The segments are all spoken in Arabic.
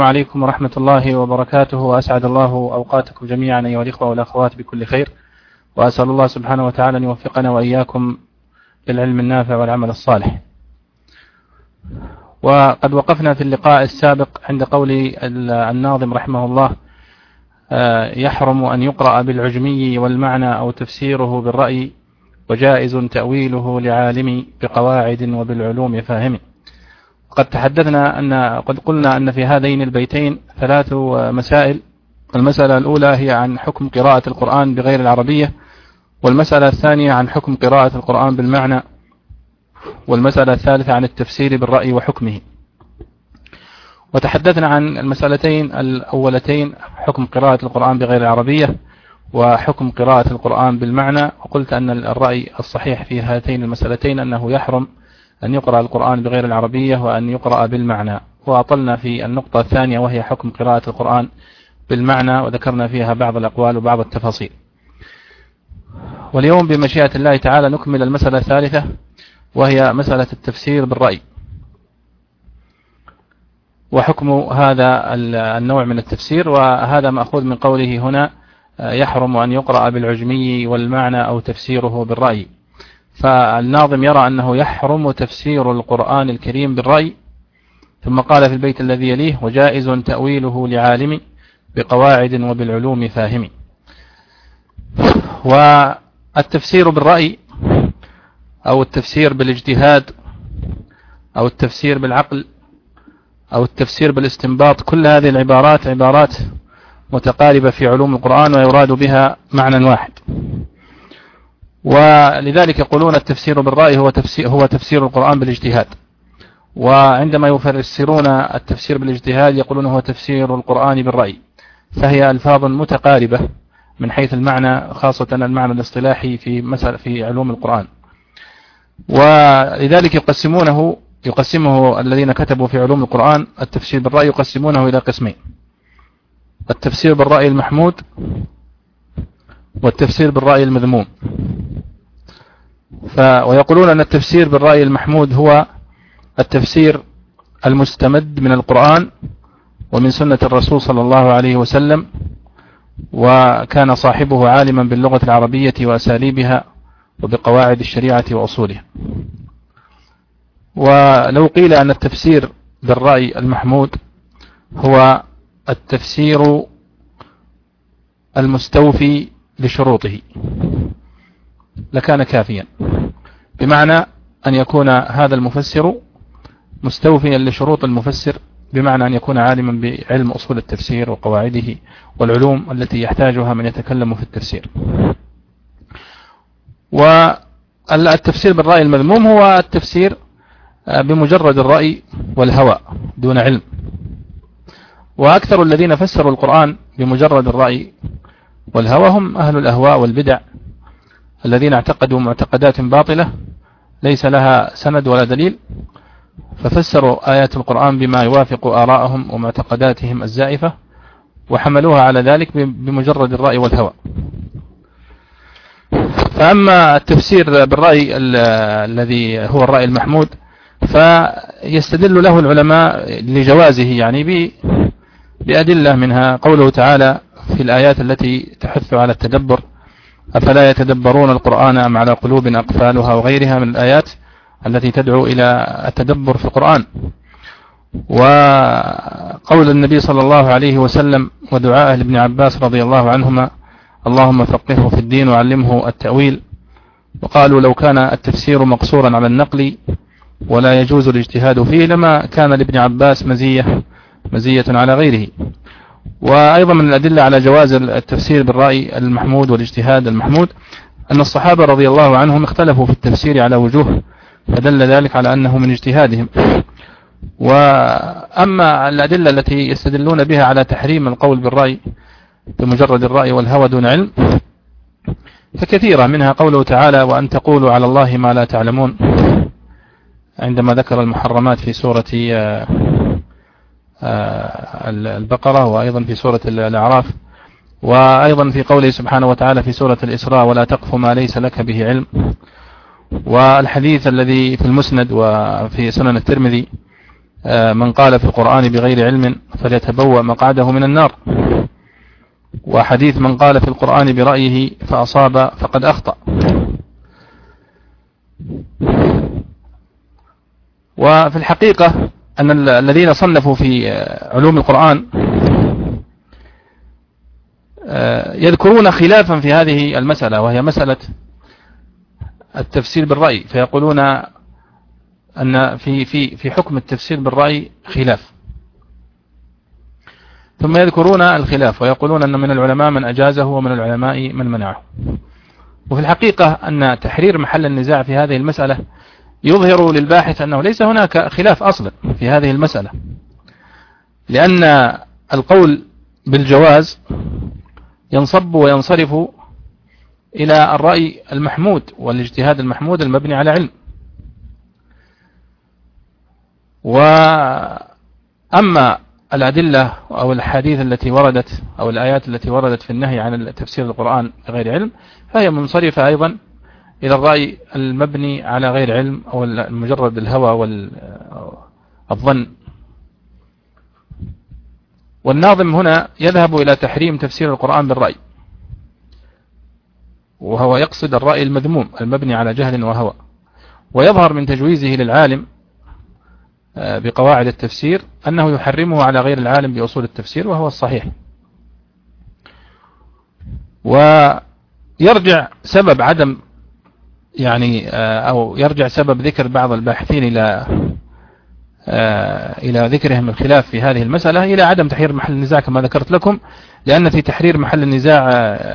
عليكم ورحمة الله وبركاته، وأسعد الله أوقاتكم جميعا أيها الإخوة والأخوات بكل خير، وأسأل الله سبحانه وتعالى أن يوفقنا وإياكم للعلم النافع والعمل الصالح. وقد وقفنا في اللقاء السابق عند قول الناظم رحمه الله: يحرم أن يقرأ بالعجمي والمعنى أو تفسيره بالرأي، وجائز تأويله لعالم بقواعد وبالعلوم فاهم. قد تحدثنا قد قلنا أن في هذين البيتين 3 مسائل. المسألة الأولى هي عن حكم قراءة القرآن بغير العربية، والمسألة الثانية عن حكم قراءة القرآن بالمعنى، والمسألة الثالثة عن التفسير بالرأي وحكمه. وتحدثنا عن المسألتين الأولتين: حكم قراءة القرآن بغير العربية وحكم قراءة القرآن بالمعنى. وقلت أن الرأي الصحيح في هاتين المسألتين أنه يحرم أن يقرأ القرآن بغير العربية وأن يقرأ بالمعنى. وأطلنا في النقطة الثانية وهي حكم قراءة القرآن بالمعنى، وذكرنا فيها بعض الأقوال وبعض التفاصيل. واليوم بمشيئة الله تعالى نكمل المسألة الثالثة، وهي مسألة التفسير بالرأي وحكم هذا النوع من التفسير. وهذا مأخوذ من قوله هنا: يحرم أن يقرأ بالعجمي والمعنى أو تفسيره بالرأي. فالناظم يرى أنه يحرم تفسير القرآن الكريم بالرأي، ثم قال في البيت الذي يليه: وجائز تأويله لعالم بقواعد وبالعلوم فاهم. والتفسير بالرأي أو التفسير بالاجتهاد أو التفسير بالعقل أو التفسير بالاستنباط، كل هذه العبارات عبارات متقاربة في علوم القرآن ويراد بها معنى واحد. ولذلك يقولون التفسير بالرأي هو تفسير القرآن بالاجتهاد، وعندما يفسرون التفسير بالاجتهاد يقولون هو تفسير القرآن بالرأي. فهي ألفاظ متقاربة من حيث المعنى، خاصة المعنى الاصطلاحي في علوم القرآن. ولذلك يقسمه الذين كتبوا في علوم القرآن التفسير بالرأي يقسمونه إلى قسمين: التفسير بالرأي المحمود والتفسير بالرأي المذموم. ويقولون أن التفسير بالرأي المحمود هو التفسير المستمد من القرآن ومن سنة الرسول صلى الله عليه وسلم، وكان صاحبه عالما باللغة العربية وأساليبها وبقواعد الشريعة وأصولها. ولو قيل أن التفسير بالرأي المحمود هو التفسير المستوفي لشروطه لكان كافيا، بمعنى أن يكون هذا المفسر مستوفيا لشروط المفسر، بمعنى أن يكون عالما بعلم أصول التفسير وقواعده والعلوم التي يحتاجها من يتكلم في التفسير. والتفسير بالرأي المذموم هو التفسير بمجرد الرأي والهوى دون علم. وأكثر الذين فسروا القرآن بمجرد الرأي والهوى هم أهل الأهواء والبدع، الذين اعتقدوا معتقدات باطلة ليس لها سند ولا دليل، ففسروا آيات القرآن بما يوافق آراءهم ومعتقداتهم الزائفة، وحملوها على ذلك بمجرد الرأي والهوى. فأما التفسير بالرأي الذي هو الرأي المحمود فيستدل له العلماء لجوازه، يعني بأدلة، منها قوله تعالى في الآيات التي تحث على التدبر: أفلا يتدبرون القرآن أم على قلوب أقفالها، وغيرها من الآيات التي تدعو إلى التدبر في القرآن. وقول النبي صلى الله عليه وسلم ودعاء لابن عباس رضي الله عنهما: اللهم فقهه في الدين وعلمه التأويل. وقالوا لو كان التفسير مقصورا على النقل ولا يجوز الاجتهاد فيه لما كان لابن عباس مزية على غيره. وأيضا من الأدلة على جواز التفسير بالرأي المحمود والاجتهاد المحمود أن الصحابة رضي الله عنهم اختلفوا في التفسير على وجوه، فدل ذلك على أنه من اجتهادهم. وأما الأدلة التي يستدلون بها على تحريم القول بالرأي بمجرد الرأي والهوى دون علم فكثيرة، منها قوله تعالى: وأن تقولوا على الله ما لا تعلمون، عندما ذكر المحرمات في سورة البقرة وأيضا في سورة الأعراف، وأيضا في قوله سبحانه وتعالى في سورة الإسراء: ولا تقف ما ليس لك به علم. والحديث الذي في المسند وفي سنن الترمذي من قال في القرآن بغير علم فليتبوأ مقعده من النار، وحديث من قال في القرآن برأيه فأصاب فقد أخطأ. وفي الحقيقة أن الذين صنفوا في علوم القرآن يذكرون خلافا في هذه المسألة، وهي مسألة التفسير بالرأي، فيقولون أن في حكم التفسير بالرأي خلاف، ثم يذكرون الخلاف ويقولون أن من العلماء من أجازه ومن العلماء من منعه. وفي الحقيقة أن تحرير محل النزاع في هذه المسألة يظهر للباحث أنه ليس هناك خلاف أصلا في هذه المسألة، لأن القول بالجواز ينصب وينصرف إلى الرأي المحمود والاجتهاد المحمود المبني على علم. وأما الأدلة أو الحديث التي وردت أو الآيات التي وردت في النهي عن تفسير القرآن بغير علم فهي منصرفة أيضا إلى الرأي المبني على غير علم أو مجرد الهوى والظن. والناظم هنا يذهب إلى تحريم تفسير القرآن بالرأي، وهو يقصد الرأي المذموم المبني على جهل وهوى، ويظهر من تجويزه للعالم بقواعد التفسير أنه يحرمه على غير العالم بأصول التفسير، وهو الصحيح. ويرجع سبب عدم أو يرجع سبب ذكر بعض الباحثين إلى ذكرهم الخلاف في هذه المسألة إلى عدم تحرير محل النزاع كما ذكرت لكم، لأن في تحرير محل النزاع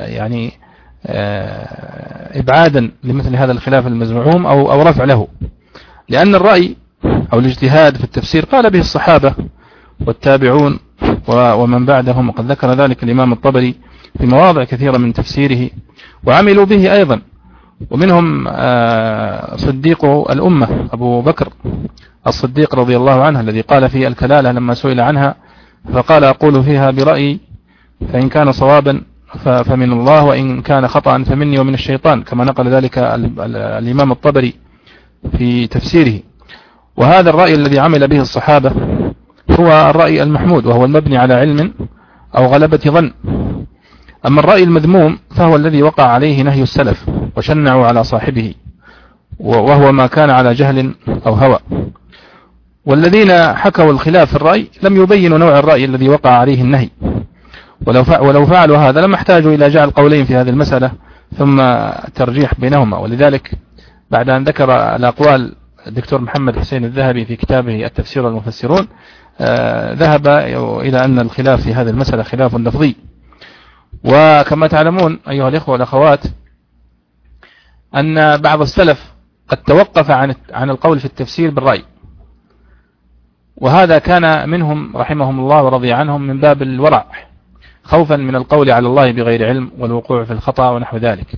إبعادا لمثل هذا الخلاف المزعوم أو رفع له، لأن الرأي أو الاجتهاد في التفسير قال به الصحابة والتابعون ومن بعدهم، وقد ذكر ذلك الإمام الطبري في مواضع كثيرة من تفسيره، وعملوا به أيضا، ومنهم صديق الأمة أبو بكر الصديق رضي الله عنه الذي قال في الكلالة لما سئل عنها فقال: أقول فيها برأيي فإن كان صوابا فمن الله وإن كان خطأ فمني ومن الشيطان، كما نقل ذلك الإمام الطبري في تفسيره. وهذا الرأي الذي عمل به الصحابة هو الرأي المحمود، وهو المبني على علم أو غلبة ظن. أما الرأي المذموم فهو الذي وقع عليه نهي السلف وشنعوا على صاحبه، وهو ما كان على جهل أو هوى. والذين حكوا الخلاف في الرأي لم يبينوا نوع الرأي الذي وقع عليه النهي، ولو فعلوا هذا لما احتاجوا إلى جعل قولين في هذه المسألة ثم ترجيح بينهما. ولذلك بعد أن ذكر الأقوال الدكتور محمد حسين الذهبي في كتابه التفسير والمفسرون ذهب إلى أن الخلاف في هذه المسألة خلاف لفظي. وكما تعلمون أيها الإخوة والأخوات أن بعض السلف قد توقف عن القول في التفسير بالرأي، وهذا كان منهم رحمهم الله ورضي عنهم من باب الورع، خوفا من القول على الله بغير علم والوقوع في الخطأ ونحو ذلك.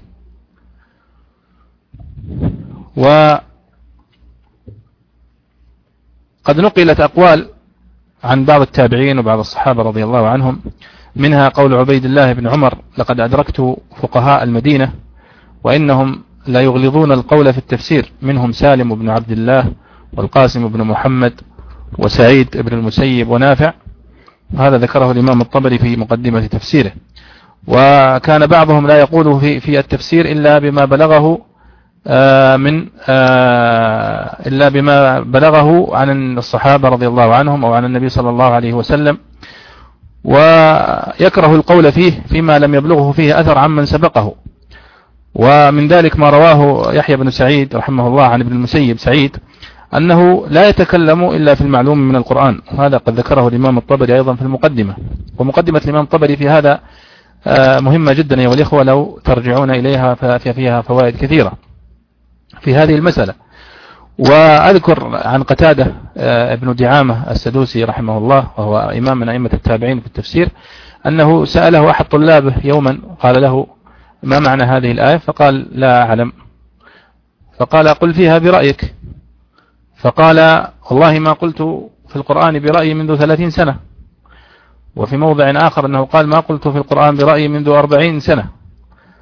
وقد نقلت أقوال عن بعض التابعين وبعض الصحابة رضي الله عنهم، منها قول عبيد الله بن عمر: لقد أدركت فقهاء المدينة وإنهم لا يغلظون القول في التفسير، منهم سالم بن عبد الله والقاسم بن محمد وسعيد بن المسيب ونافع. وهذا ذكره الإمام الطبري في مقدمة تفسيره. وكان بعضهم لا يقول في التفسير إلا بما بلغه عن الصحابة رضي الله عنهم أو عن النبي صلى الله عليه وسلم، ويكره القول فيما لم يبلغه فيه أثر عمن سبقه. ومن ذلك ما رواه يحيى بن سعيد رحمه الله عن ابن المسيب سعيد أنه لا يتكلم إلا في المعلوم من القرآن، وهذا قد ذكره الإمام الطبري أيضا في المقدمة. ومقدمة الإمام الطبري في هذا مهمة جدا أيها الإخوة، لو ترجعون إليها ففيها فوائد كثيرة في هذه المسألة. وأذكر عن قتادة ابن دعامة السدوسي رحمه الله، وهو إمام من أئمة التابعين في التفسير، أنه سأله أحد طلابه يوما قال له: ما معنى هذه الآية؟ فقال: لا أعلم. فقال: قل فيها برأيك. فقال: والله ما قلت في القرآن برأيي منذ 30 سنة. وفي موضع آخر أنه قال: ما قلت في القرآن برأيي منذ 40 سنة.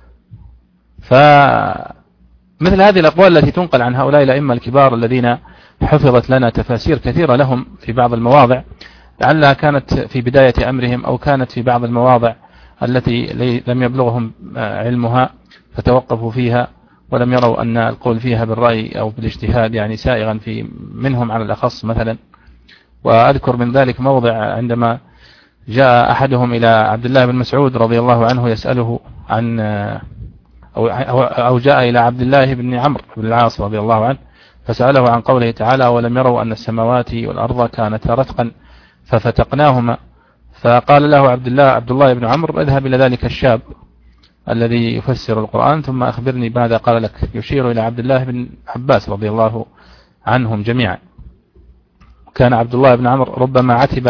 فمثل هذه الأقوال التي تنقل عن هؤلاء الأئمة الكبار الذين حفظت لنا تفاسير كثيرة لهم في بعض المواضع، لعلها كانت في بداية أمرهم أو كانت في بعض المواضع التي لم يبلغهم علمها فتوقفوا فيها ولم يروا أن القول فيها بالرأي أو بالاجتهاد يعني سائغا في منهم على الأخص مثلا. وأذكر من ذلك موضع عندما جاء أحدهم إلى عبد الله بن مسعود رضي الله عنه يسأله عن أو جاء إلى عبد الله بن عمرو بن العاص رضي الله عنه فسأله عن قوله تعالى ولم يروا أن السماوات والأرض كانتا رتقا ففتقناهما، فقال له عبد الله بن عمرو اذهب إلى ذلك الشاب الذي يفسر القرآن ثم أخبرني ماذا قال لك، يشير إلى عبد الله بن عباس رضي الله عنهم جميعا. كان عبد الله بن عمرو ربما عتب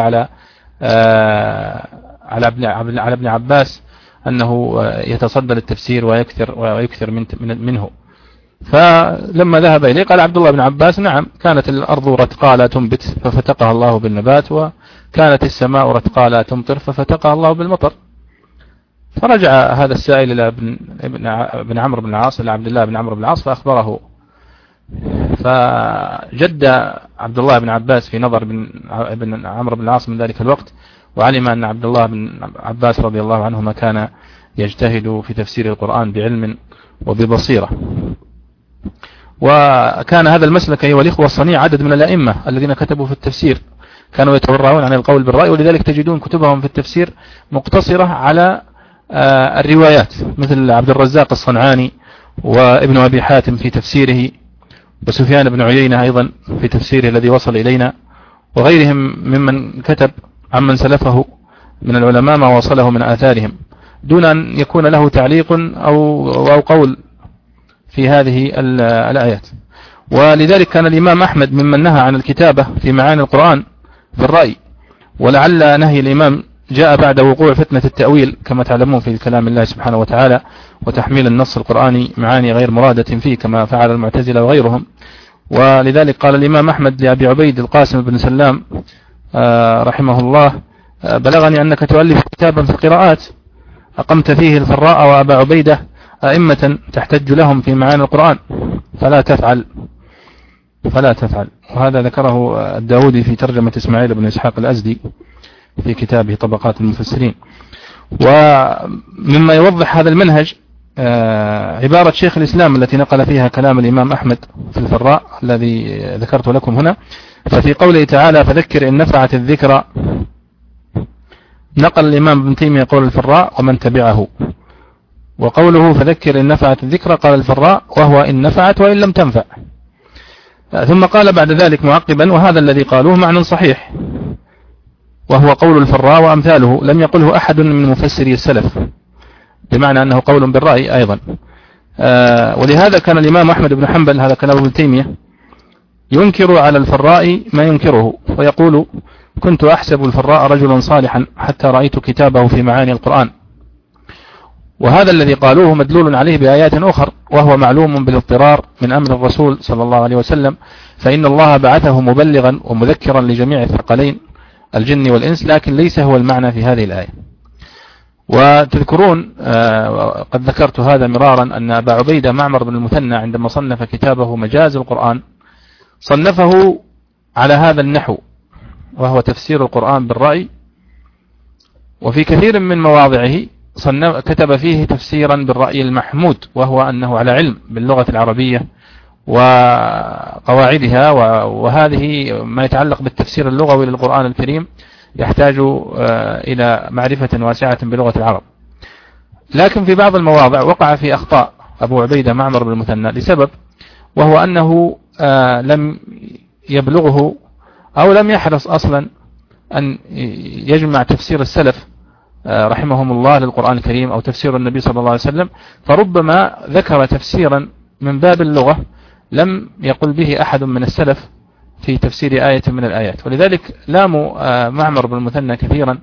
على ابن عباس أنه يتصدى للتفسير ويكثر منه، فلما ذهب إليه قال عبد الله بن عباس نعم كانت الأرض رتقا لا تنبت ففتقها الله بالنبات، وكانت السماء رتقا لا تمطر ففتقها الله بالمطر. فرجع هذا السائل إلى ابن عمرو بن العاص إلى عبد الله بن عمرو بن العاص فأخبره، فجد عبد الله بن عباس في نظر ابن عمرو بن العاص من ذلك الوقت، وعلم أن عبد الله بن عباس رضي الله عنهما كان يجتهد في تفسير القرآن بعلم وببصيرة. وكان هذا المسلك أيها الإخوة صنيع عدد من الأئمة الذين كتبوا في التفسير، كانوا يتورعون عن القول بالرأي، ولذلك تجدون كتبهم في التفسير مقتصرة على الروايات، مثل عبد الرزاق الصنعاني وابن أبي حاتم في تفسيره، وسفيان بن عيينة أيضا في تفسيره الذي وصل إلينا، وغيرهم ممن كتب عمن سلفه من العلماء ما وصله من آثارهم دون أن يكون له تعليق أو قول في هذه الآيات. ولذلك كان الإمام أحمد ممن نهى عن الكتابة في معاني القرآن بالرأي، ولعل نهي الإمام جاء بعد وقوع فتنة التأويل كما تعلمون في كلام الله سبحانه وتعالى، وتحميل النص القرآني معاني غير مرادة فيه كما فعل المعتزلة وغيرهم. ولذلك قال الإمام أحمد لأبي عبيد القاسم بن سلام رحمه الله بلغني أنك تؤلف كتابا في القراءات أقمت فيه الفراء وأبا عبيدة أئمة تحتج لهم في معاني القرآن فلا تفعل. وهذا ذكره الداودي في ترجمة إسماعيل بن إسحاق الأزدي في كتابه طبقات المفسرين. ومما يوضح هذا المنهج عبارة شيخ الإسلام التي نقل فيها كلام الإمام أحمد في الفراء الذي ذكرت لكم هنا. ففي قوله تعالى فذكر إن نفعت الذكرى، نقل الإمام ابن تيمية قول الفراء ومن تبعه، وقوله فذكر إن نفعت الذكرى قال الفراء وهو إن نفعت وإن لم تنفع. ثم قال بعد ذلك معقبا وهذا الذي قالوه معنى صحيح وهو قول الفراء وأمثاله لم يقله أحد من مفسري السلف، بمعنى أنه قول بالرأي أيضا. ولهذا كان الإمام أحمد بن حنبل هذا كلام ابن تيمية ينكر على الفراء ما ينكره، ويقول كنت أحسب الفراء رجلا صالحا حتى رأيت كتابه في معاني القرآن. وهذا الذي قالوه مدلول عليه بآيات أخر، وهو معلوم بالاضطرار من أمر الرسول صلى الله عليه وسلم، فإن الله بعثه مبلغا ومذكرا لجميع الثقلين الجن والإنس، لكن ليس هو المعنى في هذه الآية. وتذكرون قد ذكرت هذا مرارا أن أبا عبيدة معمر بن المثنى عندما صنف كتابه مجاز القرآن صنفه على هذا النحو، وهو تفسير القرآن بالرأي، وفي كثير من مواضعه كتب فيه تفسيرا بالرأي المحمود، وهو أنه على علم باللغة العربية وقواعدها، وهذه ما يتعلق بالتفسير اللغوي للقرآن الكريم يحتاج إلى معرفة واسعة بلغة العرب. لكن في بعض المواضع وقع في أخطاء أبو عبيدة معمر بن المثنى لسبب، وهو أنه لم يبلغه أو لم يحرص أصلا أن يجمع تفسير السلف رحمهم الله للقرآن الكريم أو تفسير النبي صلى الله عليه وسلم، فربما ذكر تفسيرا من باب اللغة لم يقل به أحد من السلف في تفسير آية من الآيات. ولذلك لاموا معمر بن المثنى كثيرا،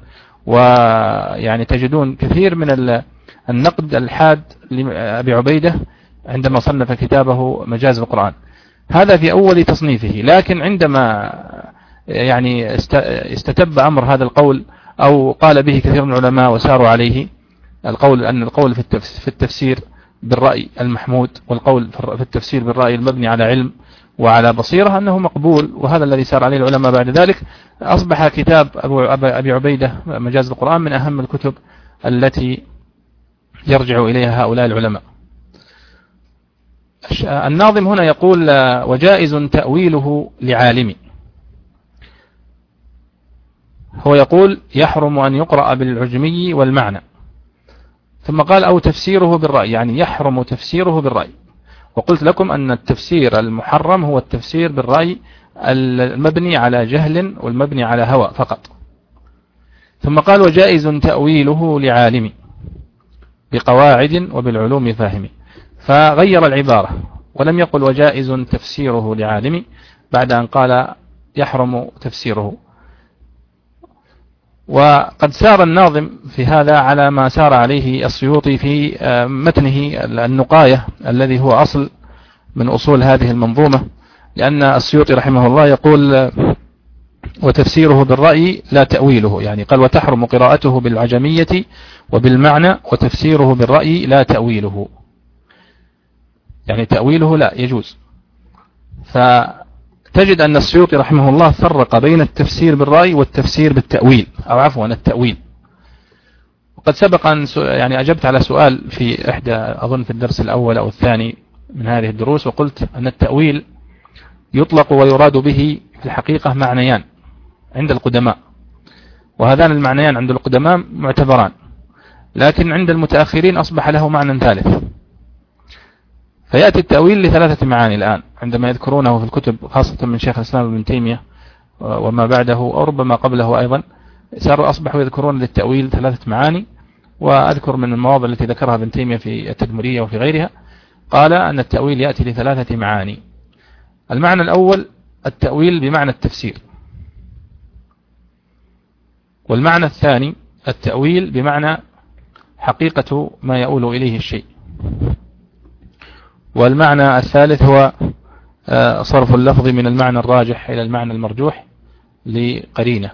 ويعني تجدون كثير من النقد الحاد لأبي عبيدة عندما صنف كتابه مجاز القرآن. هذا في أول تصنيفه، لكن عندما يعني استتب أمر هذا القول أو قال به كثير من العلماء وساروا عليه، القول أن القول في التفسير بالرأي المحمود، والقول في التفسير بالرأي المبني على علم وعلى بصيرة أنه مقبول، وهذا الذي سار عليه العلماء بعد ذلك. أصبح كتاب أبي عبيدة مجاز القرآن من أهم الكتب التي يرجع إليها هؤلاء العلماء. الناظم هنا يقول وجائز تأويله لعالم. هو يقول يحرم أن يقرأ بالعجمي والمعنى، ثم قال أو تفسيره بالرأي، يعني يحرم تفسيره بالرأي. وقلت لكم أن التفسير المحرم هو التفسير بالرأي المبني على جهل والمبني على هوى فقط. ثم قال وجائز تأويله لعالم بقواعد وبالعلوم فاهم، فغير العبارة ولم يقل وجائز تفسيره لعالم بعد أن قال يحرم تفسيره. وقد سار الناظم في هذا على ما سار عليه السيوطي في متنه النقاية الذي هو أصل من أصول هذه المنظومة، لأن السيوطي رحمه الله يقول وتفسيره بالرأي لا تأويله، يعني قال وتحرم قراءته بالعجمية وبالمعنى وتفسيره بالرأي لا تأويله، يعني تأويله لا يجوز. فتجد أن السيوطي رحمه الله فرق بين التفسير بالرأي والتفسير بالتأويل، أو عفوا التأويل. وقد سبق أن يعني أجبت على سؤال في إحدى أظن في الدرس الأول أو الثاني من هذه الدروس، وقلت أن التأويل يطلق ويراد به في الحقيقة معنيان عند القدماء، وهذان المعنيان عند القدماء معتبران، لكن عند المتأخرين أصبح له معنى ثالث. فيأتي التأويل لثلاثة معاني الآن عندما يذكرونه في الكتب، خاصة من شيخ الإسلام ابن تيمية وما بعده أو ربما قبله أيضا، أصبحوا يذكرون للتأويل ثلاثة معاني. وأذكر من المواضع التي ذكرها ابن تيمية في التدمرية وفي غيرها قال أن التأويل يأتي لثلاثة معاني. المعنى الأول التأويل بمعنى التفسير، والمعنى الثاني التأويل بمعنى حقيقة ما يؤول إليه الشيء، والمعنى الثالث هو صرف اللفظ من المعنى الراجح إلى المعنى المرجوح لقرينة.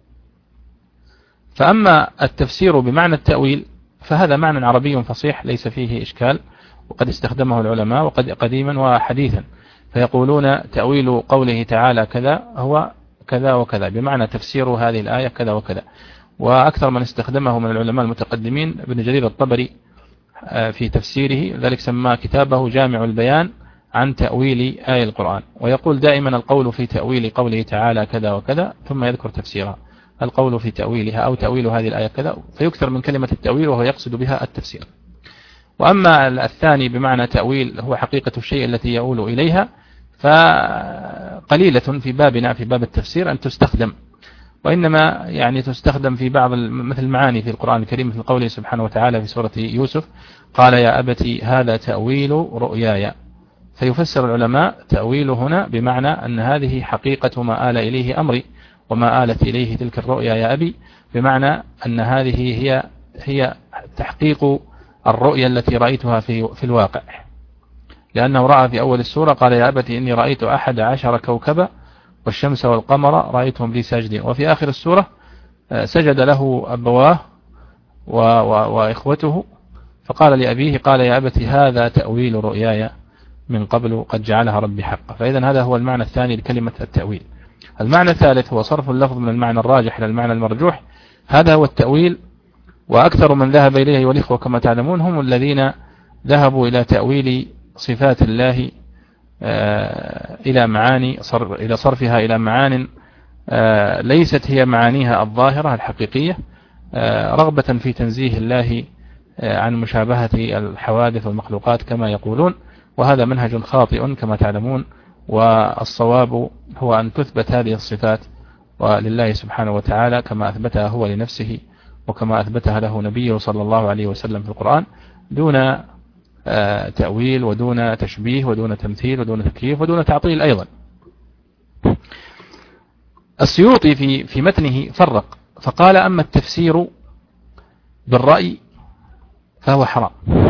فأما التفسير بمعنى التأويل فهذا معنى عربي فصيح ليس فيه إشكال، وقد استخدمه العلماء وقد قديما وحديثا، فيقولون تأويل قوله تعالى كذا هو كذا وكذا، بمعنى تفسير هذه الآية كذا وكذا. وأكثر من استخدمه من العلماء المتقدمين ابن جرير الطبري في تفسيره، ذلك سمى كتابه جامع البيان عن تأويل آية القرآن، ويقول دائما القول في تأويل قوله تعالى كذا وكذا ثم يذكر تفسيرها، القول في تأويلها أو تأويل هذه الآية كذا، فيكثر من كلمة التأويل وهو يقصد بها التفسير. وأما الثاني بمعنى تأويل هو حقيقة الشيء التي يؤول إليها، فقليلة في بابنا في باب التفسير أن تستخدم، وإنما يعني تستخدم في بعض مثل المعاني في القرآن الكريم، مثل قوله سبحانه وتعالى في سورة يوسف قال يا أبتي هذا تأويل رؤياي، فيفسر العلماء تأويل هنا بمعنى أن هذه حقيقة ما آل إليه أمري وما آلت إليه تلك الرؤيا يا أبي، بمعنى أن هذه هي تحقيق الرؤيا التي رأيتها في الواقع، لأنه رأى في أول السورة قال يا أبتي إني رأيت 11 كوكبا والشمس والقمر رأيتهم لي ساجدين، وفي آخر السورة سجد له أبواه وإخوته فقال لأبيه قال يا أبتي هذا تأويل رؤياي من قبل قد جعلها ربي حقا. فإذا هذا هو المعنى الثاني لكلمة التأويل. المعنى الثالث هو صرف اللفظ من المعنى الراجح إلى المعنى المرجوح، هذا هو التأويل. وأكثر من ذهب إليه والإخوة كما تعلمون هم الذين ذهبوا إلى تأويل صفات الله إلى صرفها إلى معان ليست هي معانيها الظاهرة الحقيقية، رغبة في تنزيه الله عن مشابهة الحوادث والمخلوقات كما يقولون، وهذا منهج خاطئ كما تعلمون. والصواب هو أن تثبت هذه الصفات ولله سبحانه وتعالى كما أثبتها هو لنفسه وكما أثبتها له نبيه صلى الله عليه وسلم في القرآن، دون تأويل ودون تشبيه ودون تمثيل ودون تكييف ودون تعطيل أيضا. السيوطي في متنه فرق فقال أما التفسير بالرأي فهو حرام،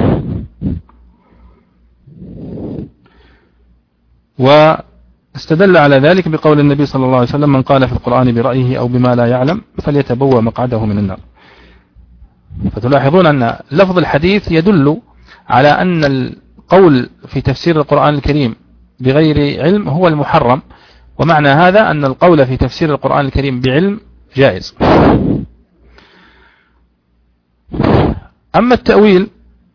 واستدل على ذلك بقول النبي صلى الله عليه وسلم من قال في القرآن برأيه أو بما لا يعلم فليتبوأ مقعده من النار. فتلاحظون أن لفظ الحديث يدل على أن القول في تفسير القرآن الكريم بغير علم هو المحرم، ومعنى هذا أن القول في تفسير القرآن الكريم بعلم جائز. أما التأويل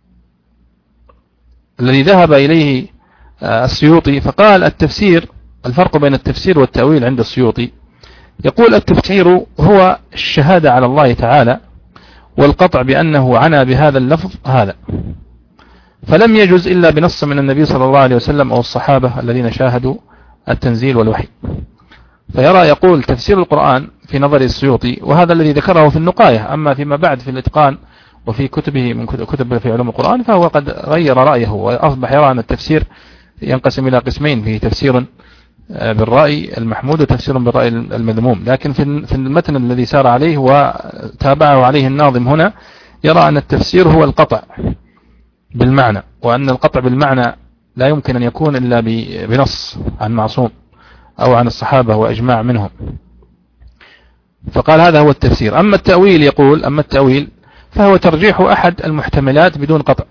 الذي ذهب إليه السيوطي فقال التفسير، الفرق بين التفسير والتأويل عند السيوطي، يقول التفسير هو الشهادة على الله تعالى والقطع بأنه عنى بهذا اللفظ هذا، فلم يجز إلا بنص من النبي صلى الله عليه وسلم أو الصحابة الذين شاهدوا التنزيل والوحي. فيرى يقول تفسير القرآن في نظر السيوطي، وهذا الذي ذكره في النقاية، أما فيما بعد في الإتقان وفي كتبه من كتب في علوم القرآن فهو قد غير رأيه وأصبح يرى أن التفسير ينقسم إلى قسمين، فيه تفسير بالرأي المحمود وتفسير بالرأي المذموم. لكن في المتن الذي سار عليه وتابعه عليه الناظم هنا يرى أن التفسير هو القطع بالمعنى، وأن القطع بالمعنى لا يمكن أن يكون إلا بنص عن معصوم أو عن الصحابة وإجماع منهم، فقال هذا هو التفسير. أما التأويل يقول أما التأويل فهو ترجيح أحد المحتملات بدون قطع،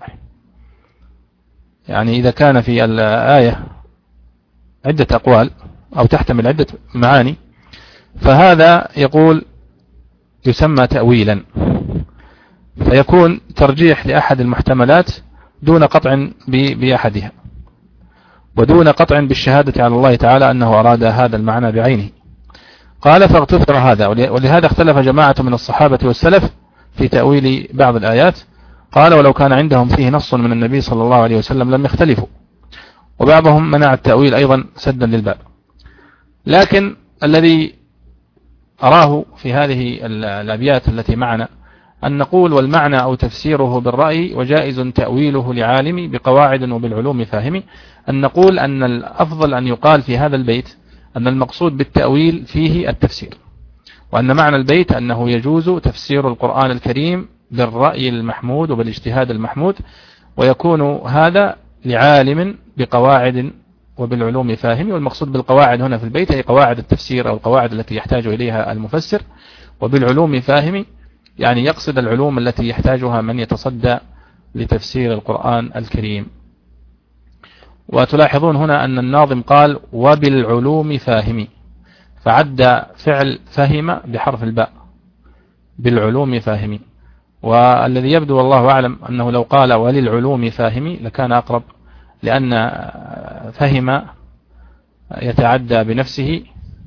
يعني إذا كان في الآية عدة أقوال أو تحتمل عدة معاني فهذا يقول يسمى تأويلا، فيكون ترجيح لأحد المحتملات دون قطع بأحدها ودون قطع بالشهادة على الله تعالى أنه أراد هذا المعنى بعينه. قال فاغتفر هذا، ولهذا اختلف جماعة من الصحابة والسلف في تأويل بعض الآيات. قال ولو كان عندهم فيه نص من النبي صلى الله عليه وسلم لم يختلفوا، وبعضهم منع التأويل أيضا سدا للباب. لكن الذي أراه في هذه الأبيات التي معنا أن نقول والمعنى أو تفسيره بالرأي وجائز تأويله لعالم بقواعد وبالعلوم فاهم، أن نقول أن الأفضل أن يقال في هذا البيت أن المقصود بالتأويل فيه التفسير، وأن معنى البيت أنه يجوز تفسير القرآن الكريم بالرأي المحمود وبالاجتهاد المحمود، ويكون هذا لعالم بقواعد وبالعلوم فاهم. والمقصود بالقواعد هنا في البيت هي قواعد التفسير أو القواعد التي يحتاج إليها المفسر، وبالعلوم فاهم يعني يقصد العلوم التي يحتاجها من يتصدى لتفسير القرآن الكريم. وتلاحظون هنا أن الناظم قال وبالعلوم فاهم، فعد فعل فهم بحرف الباء بالعلوم فاهم، والذي يبدو والله أعلم أنه لو قال وللعلوم فاهم لكان أقرب، لأن فهم يتعدى بنفسه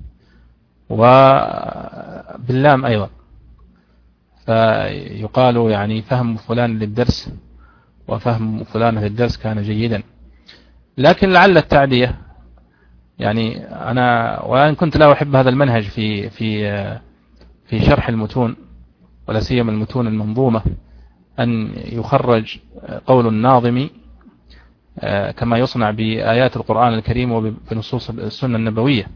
وباللام أيضا، فيقال يعني فهم فلان للدرس وفهم فلان للدرس كان جيدا. لكن لعل التعدية يعني أنا وأن كنت لا أحب هذا المنهج في شرح المتون ولا سيما المتون المنظومة أن يخرج قول الناظم كما يصنع بآيات القرآن الكريم وبنصوص السنة النبوية،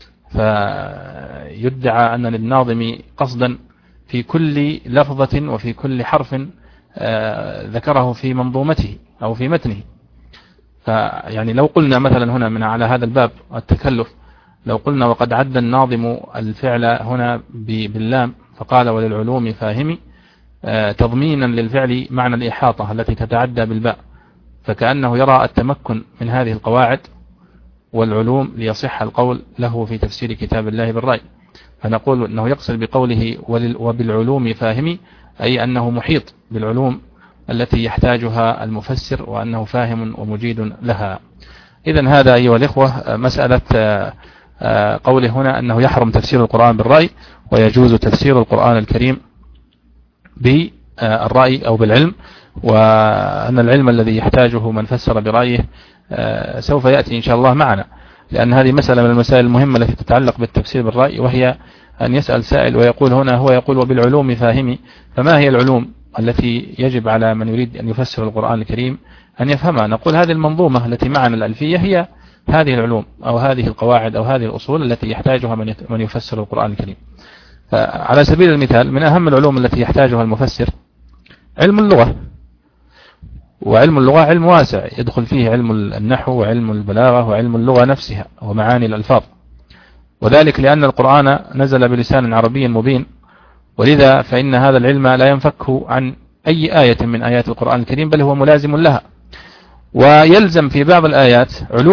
فيدعى أن للناظم قصدا في كل لفظة وفي كل حرف ذكره في منظومته أو في متنه. فيعني لو قلنا مثلا هنا من على هذا الباب التكلف، لو قلنا وقد عد الناظم الفعل هنا باللام فقال وللعلوم فاهم تضمينا للفعل معنى الإحاطة التي تتعدى بالباء، فكأنه يرى التمكن من هذه القواعد والعلوم ليصح القول له في تفسير كتاب الله بالرأي. فنقول أنه يقصد بقوله وبالعلوم فاهم أي أنه محيط بالعلوم التي يحتاجها المفسر وأنه فاهم ومجيد لها. إذن هذا أيها الإخوة مسألة قوله هنا أنه يحرم تفسير القرآن بالرأي ويجوز تفسير القرآن الكريم بالرأي أو بالعلم، وأن العلم الذي يحتاجه من فسر برأيه سوف يأتي إن شاء الله معنا، لأن هذه مسألة من المسائل المهمة التي تتعلق بالتفسير بالرأي، وهي أن يسأل سائل ويقول هنا هو يقول وبالعلوم فاهمي، فما هي العلوم التي يجب على من يريد أن يفسر القرآن الكريم أن يفهمها؟ نقول هذه المنظومة التي معنا الألفية هي هذه العلوم أو هذه القواعد أو هذه الأصول التي يحتاجها من يفسر القرآن الكريم. فعلى سبيل المثال من أهم العلوم التي يحتاجها المفسر علم اللغة، وعلم اللغة علم واسع يدخل فيه علم النحو وعلم البلاغة وعلم اللغة نفسها ومعاني الألفاظ، وذلك لأن القرآن نزل بلسان عربي مبين، ولذا فإن هذا العلم لا ينفك عن أي آية من آيات القرآن الكريم بل هو ملازم لها. ويلزم في بعض الآيات علوم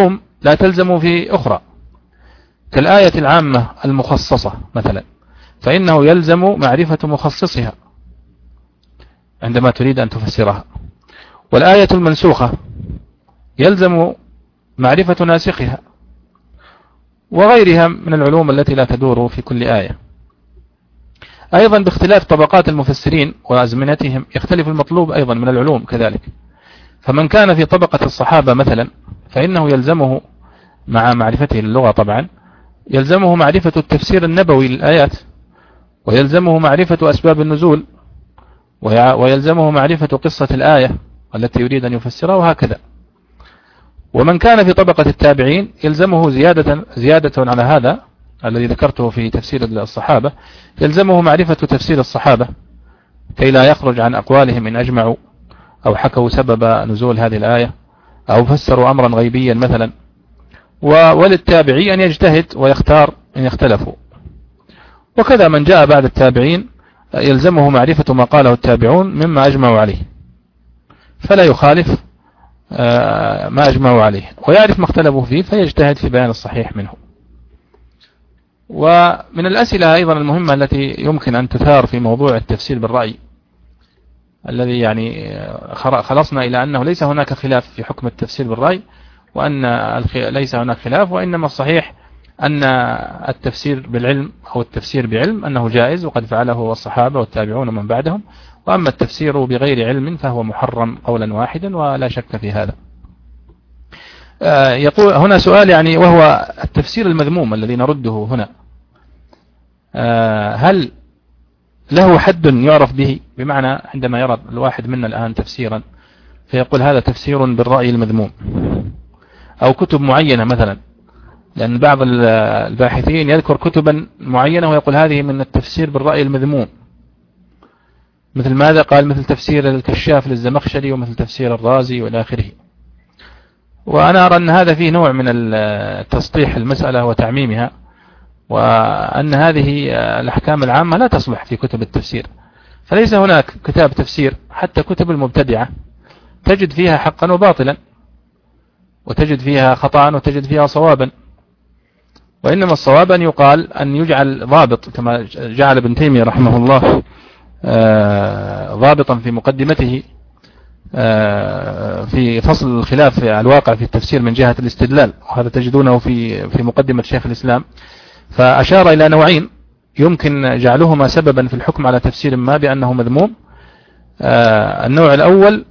لا تلزم في أخرى، كالآية العامة المخصصة مثلا، فإنه يلزم معرفة مخصصها عندما تريد أن تفسرها. والآية المنسوخة يلزم معرفة ناسخها، وغيرها من العلوم التي لا تدور في كل آية. أيضا باختلاف طبقات المفسرين وأزمنتهم يختلف المطلوب أيضا من العلوم كذلك. فمن كان في طبقة الصحابة مثلا فإنه يلزمه مع معرفته للغة طبعا يلزمه معرفة التفسير النبوي للآيات، ويلزمه معرفة أسباب النزول، ويلزمه معرفة قصة الآية التي يريد أن يفسرها، وهكذا. ومن كان في طبقة التابعين يلزمه زيادة على هذا الذي ذكرته في تفسير الصحابة، يلزمه معرفة تفسير الصحابة كي لا يخرج عن أقوالهم إن أجمعوا أو حكوا سبب نزول هذه الآية أو فسروا أمرا غيبيا مثلا. وللتابعي أن يجتهد ويختار إن يختلفوا. وكذا من جاء بعد التابعين يلزمه معرفة ما قاله التابعون مما أجمعوا عليه، فلا يخالف ما أجمعوا عليه، ويعرف ما اختلفوا فيه فيجتهد في بيان الصحيح منه. ومن الأسئلة أيضا المهمة التي يمكن أن تثار في موضوع التفسير بالرأي، الذي يعني خلصنا إلى أنه ليس هناك خلاف في حكم التفسير بالرأي، وأن ليس هناك خلاف، وإنما الصحيح أن التفسير بالعلم أو التفسير بعلم أنه جائز وقد فعله الصحابة والتابعون ومن بعدهم، وأما التفسير بغير علم فهو محرم قولا واحدا ولا شك في هذا. يقول هنا سؤال يعني، وهو التفسير المذموم الذي نرده هنا، هل له حد يعرف به؟ بمعنى عندما يرى الواحد منا الآن تفسيرا فيقول هذا تفسير بالرأي المذموم، أو كتب معينة مثلا، لأن بعض الباحثين يذكر كتبا معينة ويقول هذه من التفسير بالرأي المذموم، مثل ماذا قال؟ مثل تفسير الكشاف للزمخشري ومثل تفسير الرازي وإلى آخره. وأنا أرى أن هذا فيه نوع من تسطيح المسألة وتعميمها، وأن هذه الأحكام العامة لا تصلح في كتب التفسير. فليس هناك كتاب تفسير، حتى كتب المبتدعة تجد فيها حقا وباطلا، وتجد فيها خطأ وتجد فيها صوابا، وإنما الصواب أن يقال أن يجعل ضابط كما جعل ابن تيمية رحمه الله ضابطا في مقدمته في فصل الخلاف على الواقع في التفسير من جهة الاستدلال، وهذا تجدونه في مقدمة شيخ الإسلام. فأشار إلى نوعين يمكن جعلهما سببا في الحكم على تفسير ما بأنه مذموم. النوع الأول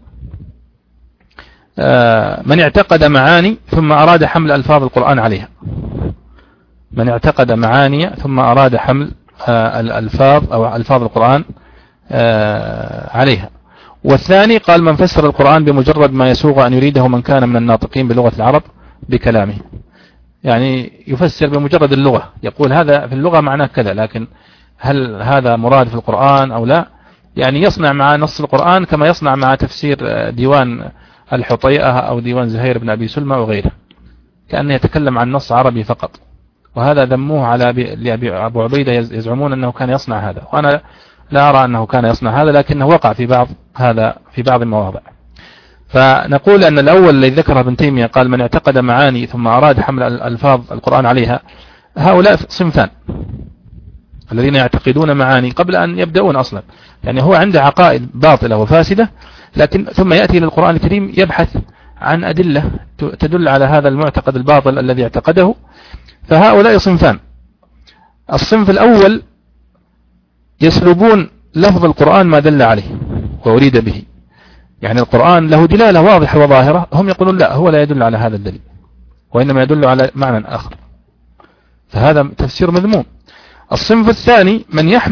من اعتقد معاني ثم أراد حمل ألفاظ القرآن عليها، من اعتقد معاني ثم أراد حمل الألفاظ أو ألفاظ القرآن عليها. والثاني قال من فسر القرآن بمجرد ما يسوغ أن يريده من كان من الناطقين بلغة العرب بكلامه، يعني يفسر بمجرد اللغة، يقول هذا في اللغة معناه كذا، لكن هل هذا مراد في القرآن أو لا؟ يعني يصنع مع نص القرآن كما يصنع مع تفسير ديوان الحطيئة أو ديوان زهير بن أبي سلمى وغيره، كأنه يتكلم عن نص عربي فقط. وهذا ذموه على أبو عبيدة، يزعمون أنه كان يصنع هذا، وأنا لا أرى أنه كان يصنع هذا، لكنه وقع في بعض المواضع. فنقول أن الأول الذي ذكره ابن تيمية قال من اعتقد معاني ثم أراد حمل ألفاظ القرآن عليها، هؤلاء صنفان: الذين يعتقدون معاني قبل أن يبدأون أصلا، يعني هو عنده عقائد باطلة وفاسدة، لكن ثم يأتي للقرآن الكريم يبحث عن أدلة تدل على هذا المعتقد الباطل الذي اعتقده. فهؤلاء صنفان: الصنف الأول يسلبون لفظ القرآن ما دل عليه وأريد به، يعني القرآن له دلالة واضحة وظاهرة، هم يقولون لا، هو لا يدل على هذا الدليل وإنما يدل على معنى آخر، فهذا تفسير مذموم. الصنف الثاني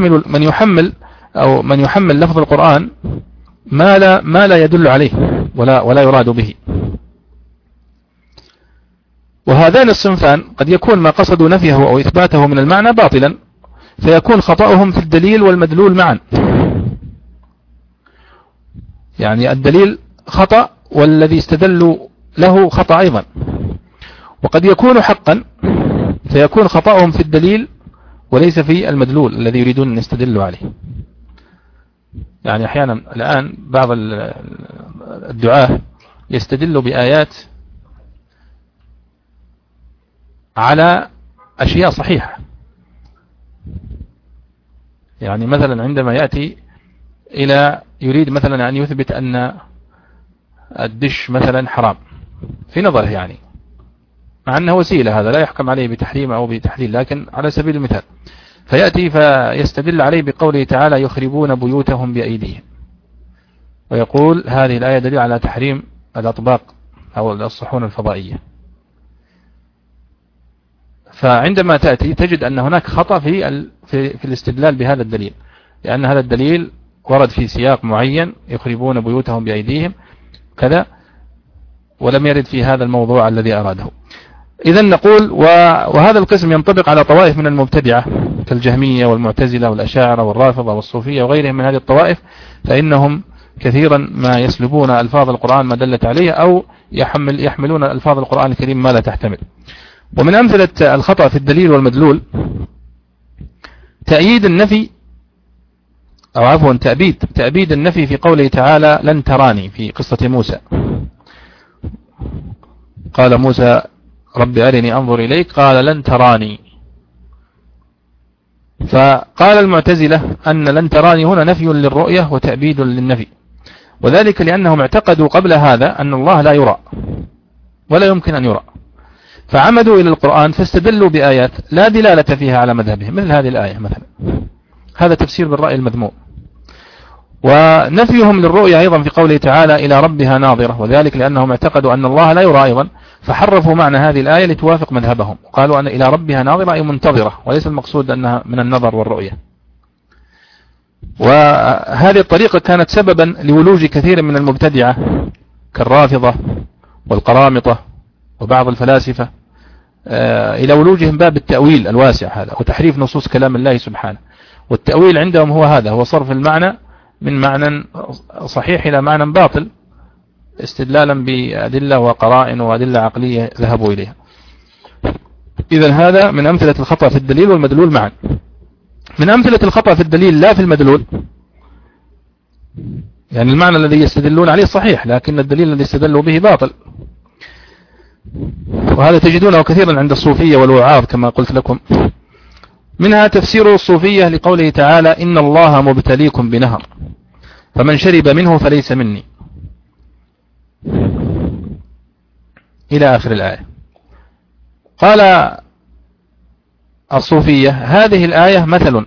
من يحمل لفظ القرآن ما لا يدل عليه ولا يراد به. وهذان الصنفان قد يكون ما قصدوا نفيه أو إثباته من المعنى باطلا، فيكون خطأهم في الدليل والمدلول معا، يعني الدليل خطأ والذي استدلوا له خطأ أيضا. وقد يكون حقا فيكون خطأهم في الدليل وليس في المدلول الذي يريدون أن يستدلوا عليه. يعني أحيانا الآن بعض الدعاة يستدلوا بآيات على أشياء صحيحة. يعني مثلا عندما يأتي يريد مثلا أن يثبت أن الدش مثلا حرام في نظره، يعني مع أنه وسيلة، هذا لا يحكم عليه بتحريم أو بتحليل، لكن على سبيل المثال فيأتي فيستدل عليه بقوله تعالى يخربون بيوتهم بأيديهم، ويقول هذه الآية دليل على تحريم الأطباق أو الصحون الفضائية. فعندما تأتي تجد أن هناك خطأ في الاستدلال بهذا الدليل، لأن هذا الدليل ورد في سياق معين يخربون بيوتهم بأيديهم كذا، ولم يرد في هذا الموضوع الذي أراده. إذا نقول وهذا القسم ينطبق على طوائف من المبتدعة كالجهمية والمعتزلة والأشاعرة والرافضة والصوفية وغيرهم من هذه الطوائف، فإنهم كثيرا ما يسلبون ألفاظ القرآن ما دلت عليه، أو يحملون ألفاظ القرآن الكريم ما لا تحتمل. ومن أمثلة الخطأ في الدليل والمدلول تأييد النفي، أو عفوا تأبيد النفي في قوله تعالى لن تراني في قصة موسى. قال موسى رب أرني أنظر إليك، قال لن تراني. فقال المعتزلة أن لن تراني هنا نفي للرؤية وتأبيد للنفي، وذلك لأنهم اعتقدوا قبل هذا أن الله لا يرى ولا يمكن أن يرى، فعمدوا إلى القرآن فاستدلوا بآيات لا دلالة فيها على مذهبهم، مثل هذه الآية مثلا. هذا تفسير بالرأي المذموم. ونفيهم للرؤية أيضا في قوله تعالى إلى ربها ناظرة، وذلك لأنهم اعتقدوا أن الله لا يرى أيضا، فحرفوا معنى هذه الآية لتوافق مذهبهم، قالوا أن إلى ربها ناظرة أي منتظرة، وليس المقصود أنها من النظر والرؤية. وهذه الطريقة كانت سببا لولوج كثير من المبتدعة كالرافضة والقرامطة وبعض الفلاسفة إلى ولوجهم باب التأويل الواسع هذا، وتحريف نصوص كلام الله سبحانه. والتأويل عندهم هو هذا، هو صرف المعنى من معنى صحيح إلى معنى باطل، استدلالا بأدلة وقرائن وأدلة عقلية ذهبوا إليها. إذن هذا من أمثلة الخطأ في الدليل والمدلول معا. من أمثلة الخطأ في الدليل لا في المدلول، يعني المعنى الذي يستدلون عليه صحيح لكن الدليل الذي استدلوا به باطل، وهذا تجدونه كثيرا عند الصوفية والوعاظ كما قلت لكم. منها تفسير الصوفية لقوله تعالى إن الله مبتليكم بنهر فمن شرب منه فليس مني إلى آخر الآية. قال الصوفية هذه الآية مثل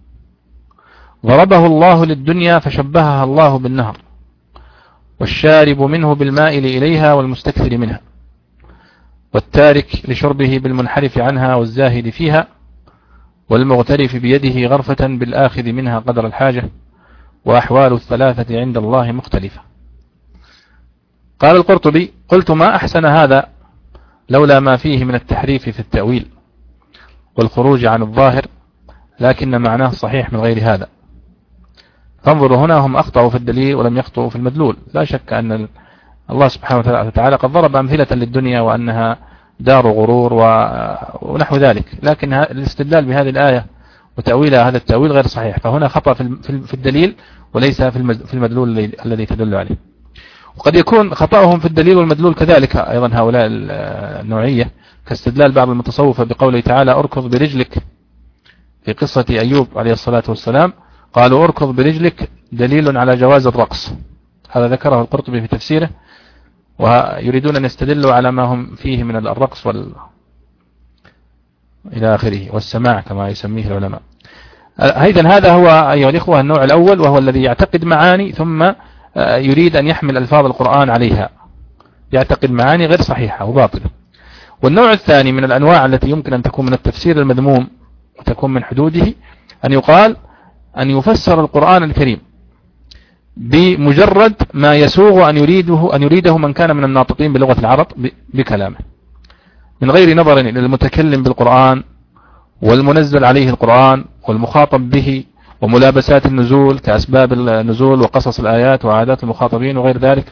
ضربه الله للدنيا فشبهها الله بالنهر، والشارب منه بالمائل إليها والمستكثر منها، والتارك لشربه بالمنحرف عنها والزاهد فيها، والمغترف بيده غرفة بالآخذ منها قدر الحاجة، وأحوال الثلاثة عند الله مختلفة. قال القرطبي قلت ما أحسن هذا لولا ما فيه من التحريف في التأويل والخروج عن الظاهر، لكن معناه صحيح من غير هذا. فانظروا هنا هم أخطأوا في الدليل ولم يخطئوا في المدلول. لا شك أن الله سبحانه وتعالى قد ضرب أمثلة للدنيا وأنها دار غرور ونحو ذلك، لكن الاستدلال بهذه الآية وتأويلها هذا التأويل غير صحيح، فهنا خطأ في الدليل وليس في المدلول الذي تدل عليه. وقد يكون خطأهم في الدليل والمدلول كذلك أيضا هؤلاء النوعية، كاستدلال بعض المتصوفة بقوله تعالى أركض برجلك في قصة أيوب عليه الصلاة والسلام، قالوا أركض برجلك دليل على جواز الرقص. هذا ذكره القرطبي في تفسيره، ويريدون أن يستدلوا على ما هم فيه من الرقص إلى آخره والسماع كما يسميه العلماء. أيضا هذا هو أيها الإخوة النوع الأول، وهو الذي يعتقد معاني ثم يريد أن يحمل ألفاظ القرآن عليها، يعتقد معاني غير صحيحة وباطلة. والنوع الثاني من الأنواع التي يمكن أن تكون من التفسير المذموم وتكون من حدوده أن يقال أن يفسر القرآن الكريم بمجرد ما يسوغ أن يريده من كان من الناطقين بلغة العرب بكلامه، من غير نظر إلى المتكلم بالقرآن والمنزل عليه القرآن والمخاطب به وملابسات النزول كأسباب النزول وقصص الآيات وعادات المخاطبين وغير ذلك.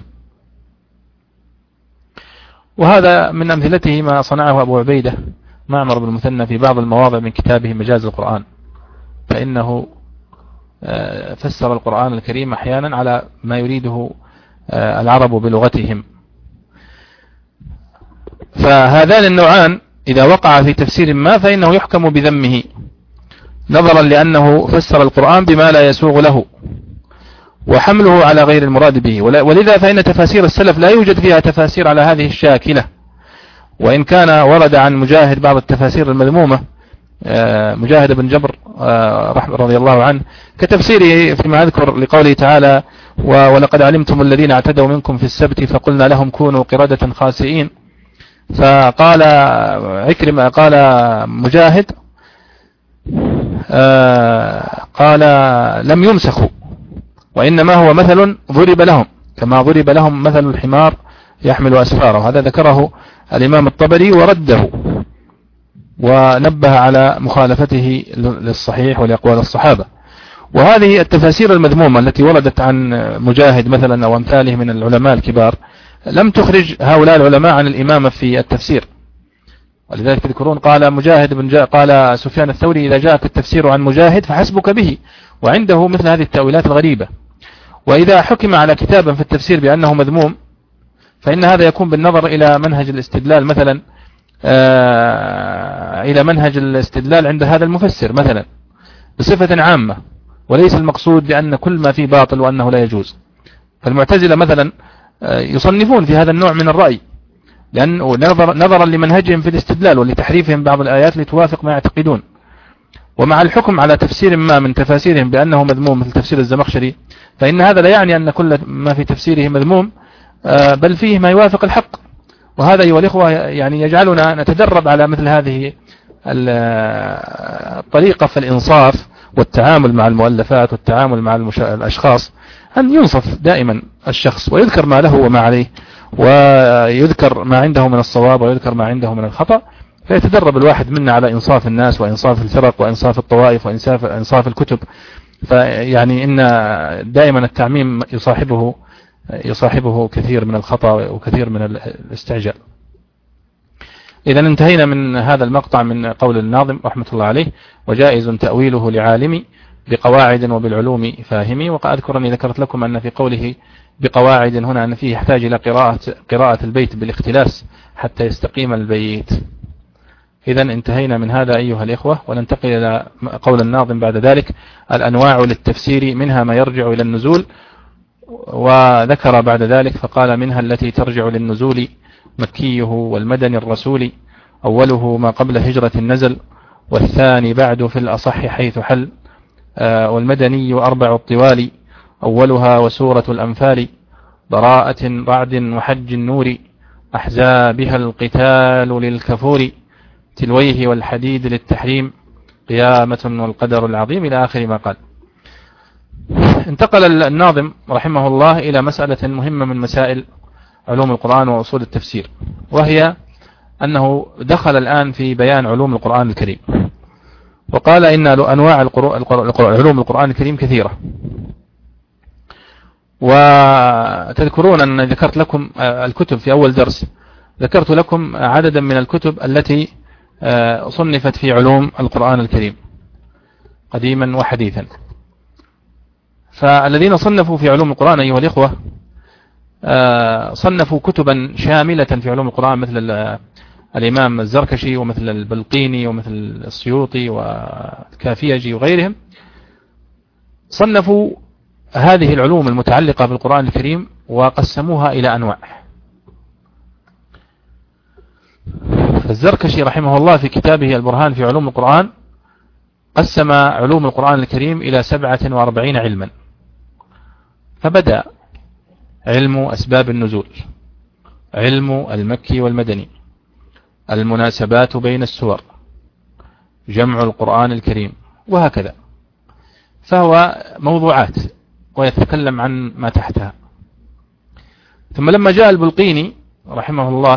وهذا من أمثلته ما صنعه أبو عبيدة معمر بن المثنى في بعض المواضع من كتابه مجاز القرآن، فإنه فسر القرآن الكريم أحيانا على ما يريده العرب بلغتهم. فهذان النوعان إذا وقع في تفسير ما فإنه يحكم بذمه نظرا لأنه فسر القرآن بما لا يسوغ له وحمله على غير المراد به. ولذا فإن تفاسير السلف لا يوجد فيها تفاسير على هذه الشاكلة، وإن كان ورد عن مجاهد بعض التفاسير المذمومة، مجاهد بن جبر رضي الله عنه، كتفسيره فيما أذكر لقوله تعالى ولقد علمتم الذين اعتدوا منكم في السبت فقلنا لهم كونوا قردة خاسئين. فقال عكرمة قال مجاهد قال لم يمسخوا وإنما هو مثل ضرب لهم كما ضرب لهم مثل الحمار يحمل أسفاره. هذا ذكره الإمام الطبري ورده ونبه على مخالفته للصحيح ولأقوال الصحابة. وهذه التفاسير المذمومة التي وردت عن مجاهد مثلا أو أمثاله من العلماء الكبار لم تخرج هؤلاء العلماء عن الإمامة في التفسير. ولذلك تذكرون قال مجاهد قال سفيان الثوري إذا جاءك التفسير عن مجاهد فحسبك به، وعنده مثل هذه التأويلات الغريبة. وإذا حكم على كتابا في التفسير بأنه مذموم فإن هذا يكون بالنظر إلى منهج الاستدلال مثلا إلى منهج الاستدلال عند هذا المفسر مثلا بصفة عامة، وليس المقصود بأن كل ما فيه باطل وأنه لا يجوز. فالمعتزلة مثلا يصنفون في هذا النوع من الرأي لأنه نظرا لمنهجهم في الاستدلال ولتحريفهم بعض الآيات لتوافق ما يعتقدون. ومع الحكم على تفسير ما من تفاسيرهم بأنه مذموم مثل تفسير الزمخشري، فإن هذا لا يعني أن كل ما في تفسيره مذموم، بل فيه ما يوافق الحق. وهذا أيها الإخوة يعني يجعلنا نتدرب على مثل هذه الطريقة في الإنصاف والتعامل مع المؤلفات والتعامل مع الأشخاص، أن ينصف دائما الشخص ويذكر ما له وما عليه، ويذكر ما عنده من الصواب ويذكر ما عنده من الخطأ، فيتدرب الواحد منا على إنصاف الناس وإنصاف الفرق وإنصاف الطوائف وإنصاف الكتب. فيعني إن دائما التعميم يصاحبه كثير من الخطأ وكثير من الاستعجال. إذا انتهينا من هذا المقطع من قول الناظم رحمة الله عليه: وجائز تأويله لعالمي بقواعد وبالعلوم فاهمي. وقد أذكر أني ذكرت لكم أن في قوله بقواعد هنا أن فيه يحتاج إلى قراءة البيت بالاختلاس حتى يستقيم البيت. إذا انتهينا من هذا أيها الإخوة، وننتقل إلى قول الناظم بعد ذلك: الأنواع للتفسير منها ما يرجع إلى النزول. وذكر بعد ذلك فقال: منها التي ترجع للنزول مكيه والمدني الرسول، أوله ما قبل هجرة النزل والثاني بعد في الأصح حيث حل، والمدني أربع الطوال أولها وسورة الأنفال، براءة رعد وحج النور، أحزابها القتال للكفور، تلويه والحديد للتحريم، قيامة والقدر العظيم، إلى آخر ما قال. انتقل الناظم رحمه الله إلى مسألة مهمة من مسائل علوم القرآن وأصول التفسير، وهي أنه دخل الآن في بيان علوم القرآن الكريم، وقال إن أنواع علوم القرآن الكريم كثيرة. وتذكرون أن ذكرت لكم الكتب في أول درس، ذكرت لكم عددا من الكتب التي صنفت في علوم القرآن الكريم قديما وحديثا. فالذين صنفوا في علوم القرآن أيها الإخوة صنفوا كتبا شاملة في علوم القرآن، مثل الإمام الزركشي ومثل البلقيني ومثل السيوطي والكافيجي وغيرهم. صنفوا هذه العلوم المتعلقة بالقرآن الكريم وقسموها إلى أنواع. الزركشي رحمه الله في كتابه البرهان في علوم القرآن قسم علوم القرآن الكريم إلى 47 علما. فبدأ علم أسباب النزول، علم المكي والمدني، المناسبات بين السور، جمع القرآن الكريم، وهكذا. فهو موضوعات ويتكلم عن ما تحتها. ثم لما جاء البلقيني رحمه الله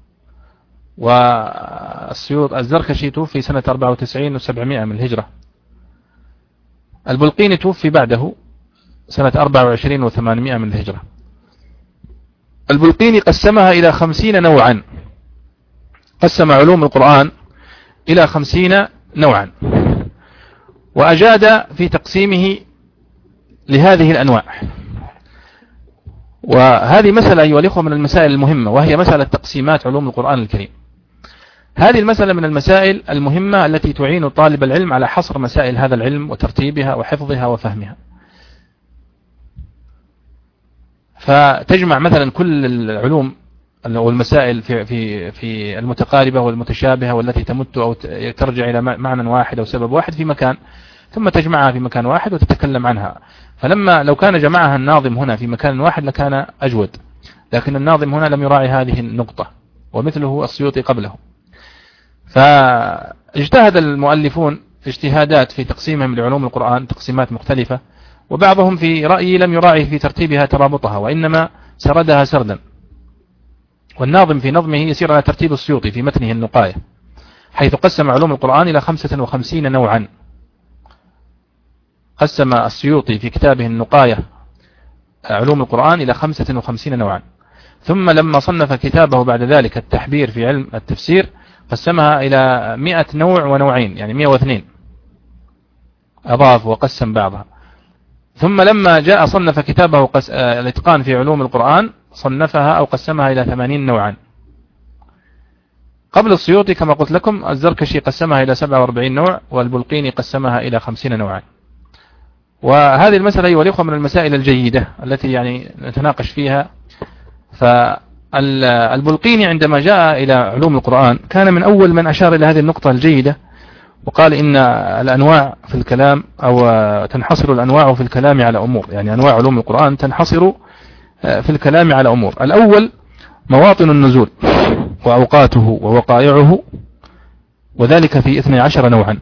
والسيوط، الزركشي توفي سنة 94 و700 من الهجرة، البلقيني توفي بعده سنة 24 و800 من الهجرة. البلقيني قسمها إلى 50 نوعا، قسم علوم القرآن إلى 50 نوعا، وأجاد في تقسيمه لهذه الأنواع. وهذه مسألة أيها الأخوة من المسائل المهمة، وهي مسألة تقسيمات علوم القرآن الكريم. هذه المسألة من المسائل المهمة التي تعين طالب العلم على حصر مسائل هذا العلم وترتيبها وحفظها وفهمها. فتجمع مثلا كل العلوم والمسائل في المتقاربة والمتشابهة والتي تمت أو ترجع إلى معنى واحد أو سبب واحد في مكان، ثم تجمعها في مكان واحد وتتكلم عنها. فلما لو كان جمعها الناظم هنا في مكان واحد لكان أجود، لكن الناظم هنا لم يراعي هذه النقطة، ومثله السيوطي قبله. فاجتهد المؤلفون اجتهادات في تقسيمهم لعلوم القرآن تقسيمات مختلفة، وبعضهم في رأيي لم يراعي في ترتيبها ترابطها، وإنما سردها سردا. والناظم في نظمه يسير على ترتيب السيوطي في متنه النقاية، حيث قسم علوم القرآن إلى 55 نوعا. قسم السيوطي في كتابه النقاية علوم القرآن إلى 55 نوعا. ثم لما صنف كتابه بعد ذلك التحبير في علم التفسير قسمها إلى 100 نوع ونوعين، يعني 102، أضاف وقسم بعضها. ثم لما جاء صنف كتابه الإتقان في علوم القرآن صنفها أو قسمها إلى 80 نوعا. قبل السيوطي كما قلت لكم الزركشي قسمها إلى 47 نوع، والبلقيني قسمها إلى 50 نوعا. وهذه المسألة أيها الإخوة من المسائل الجيدة التي يعني نتناقش فيها. فالبلقيني عندما جاء إلى علوم القرآن كان من أول من أشار إلى هذه النقطة الجيدة، وقال إن الأنواع في الكلام أو تنحصر الأنواع في الكلام على أمور، يعني أنواع علوم القرآن تنحصر في الكلام على أمور. الأول مواطن النزول وأوقاته ووقائعه، وذلك في 12 نوعا.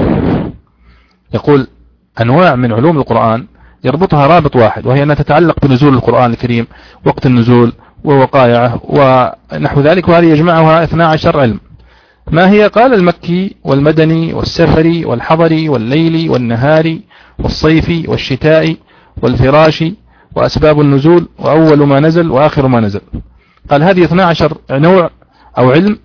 يقول أنواع من علوم القرآن يربطها رابط واحد، وهي أنها تتعلق بنزول القرآن الكريم، وقت النزول ووقائعه ونحو ذلك، وهذه يجمعها 12 علم. ما هي؟ قال المكي والمدني والسفري والحضري والليلي والنهاري والصيفي والشتائي والفراشي وأسباب النزول وأول ما نزل وآخر ما نزل. قال هذه 12 نوع أو علم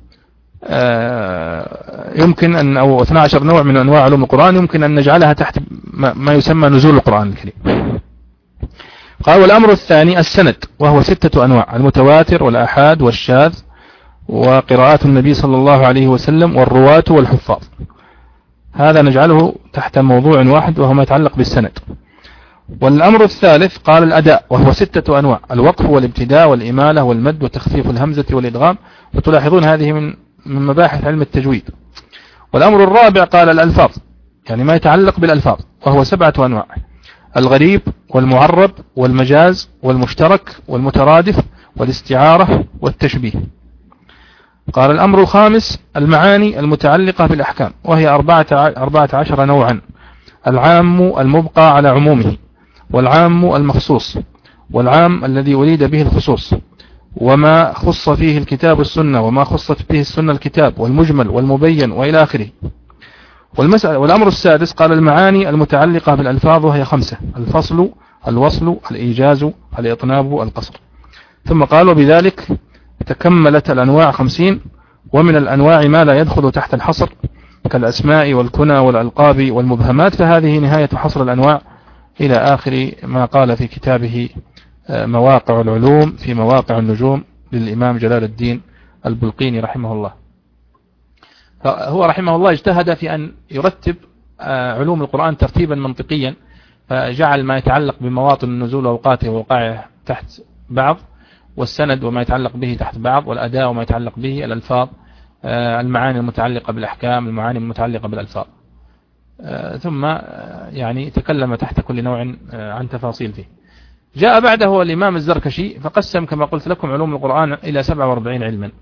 يمكن أن، أو 12 نوع من أنواع علوم القرآن يمكن أن نجعلها تحت ما يسمى نزول القرآن الكريم. قال والأمر الثاني السند، وهو 6 أنواع: المتواتر والآحاد والشاذ وقراءات النبي صلى الله عليه وسلم والرواة والحفاظ. هذا نجعله تحت موضوع واحد وهو ما يتعلق بالسند. والأمر الثالث قال الأداء، وهو 6 أنواع: الوقف والابتداء والإمالة والمد وتخفيف الهمزة والإدغام. وتلاحظون هذه من مباحث علم التجويد. والأمر الرابع قال الألفاظ، يعني ما يتعلق بالألفاظ، وهو 7 أنواع: الغريب والمعرب والمجاز والمشترك والمترادف والاستعارة والتشبيه. قال الأمر الخامس المعاني المتعلقة بالأحكام، وهي 14 نوعا: العام المبقى على عمومه، والعام المخصوص، والعام الذي أريد به الخصوص، وما خص فيه الكتاب السنة، وما خصت به السنة الكتاب، والمجمل والمبين وإلى آخره. والأمر السادس قال المعاني المتعلقة بالألفاظ، وهي 5: الفصل، الوصل، الإيجاز، الإطناب، القصر. ثم قال وبذلك تكملت الأنواع 50. ومن الأنواع ما لا يدخل تحت الحصر كالأسماء والكنى والألقاب والمبهمات، فهذه نهاية حصر الأنواع إلى آخر ما قال في كتابه مواقع العلوم في مواقع النجوم للإمام جلال الدين البلقيني رحمه الله. فهو رحمه الله اجتهد في أن يرتب علوم القرآن ترتيبا منطقيا، فجعل ما يتعلق بمواطن النزول وأوقاته ووقائعه تحت بعض، والسند وما يتعلق به تحت بعض، والأداء وما يتعلق به، الألفاظ، المعاني المتعلقة بالأحكام، المعاني المتعلقة بالألفاظ. ثم يعني تكلم تحت كل نوع عن تفاصيل فيه. جاء بعده الإمام الزركشي فقسم كما قلت لكم علوم القرآن إلى 47 علما،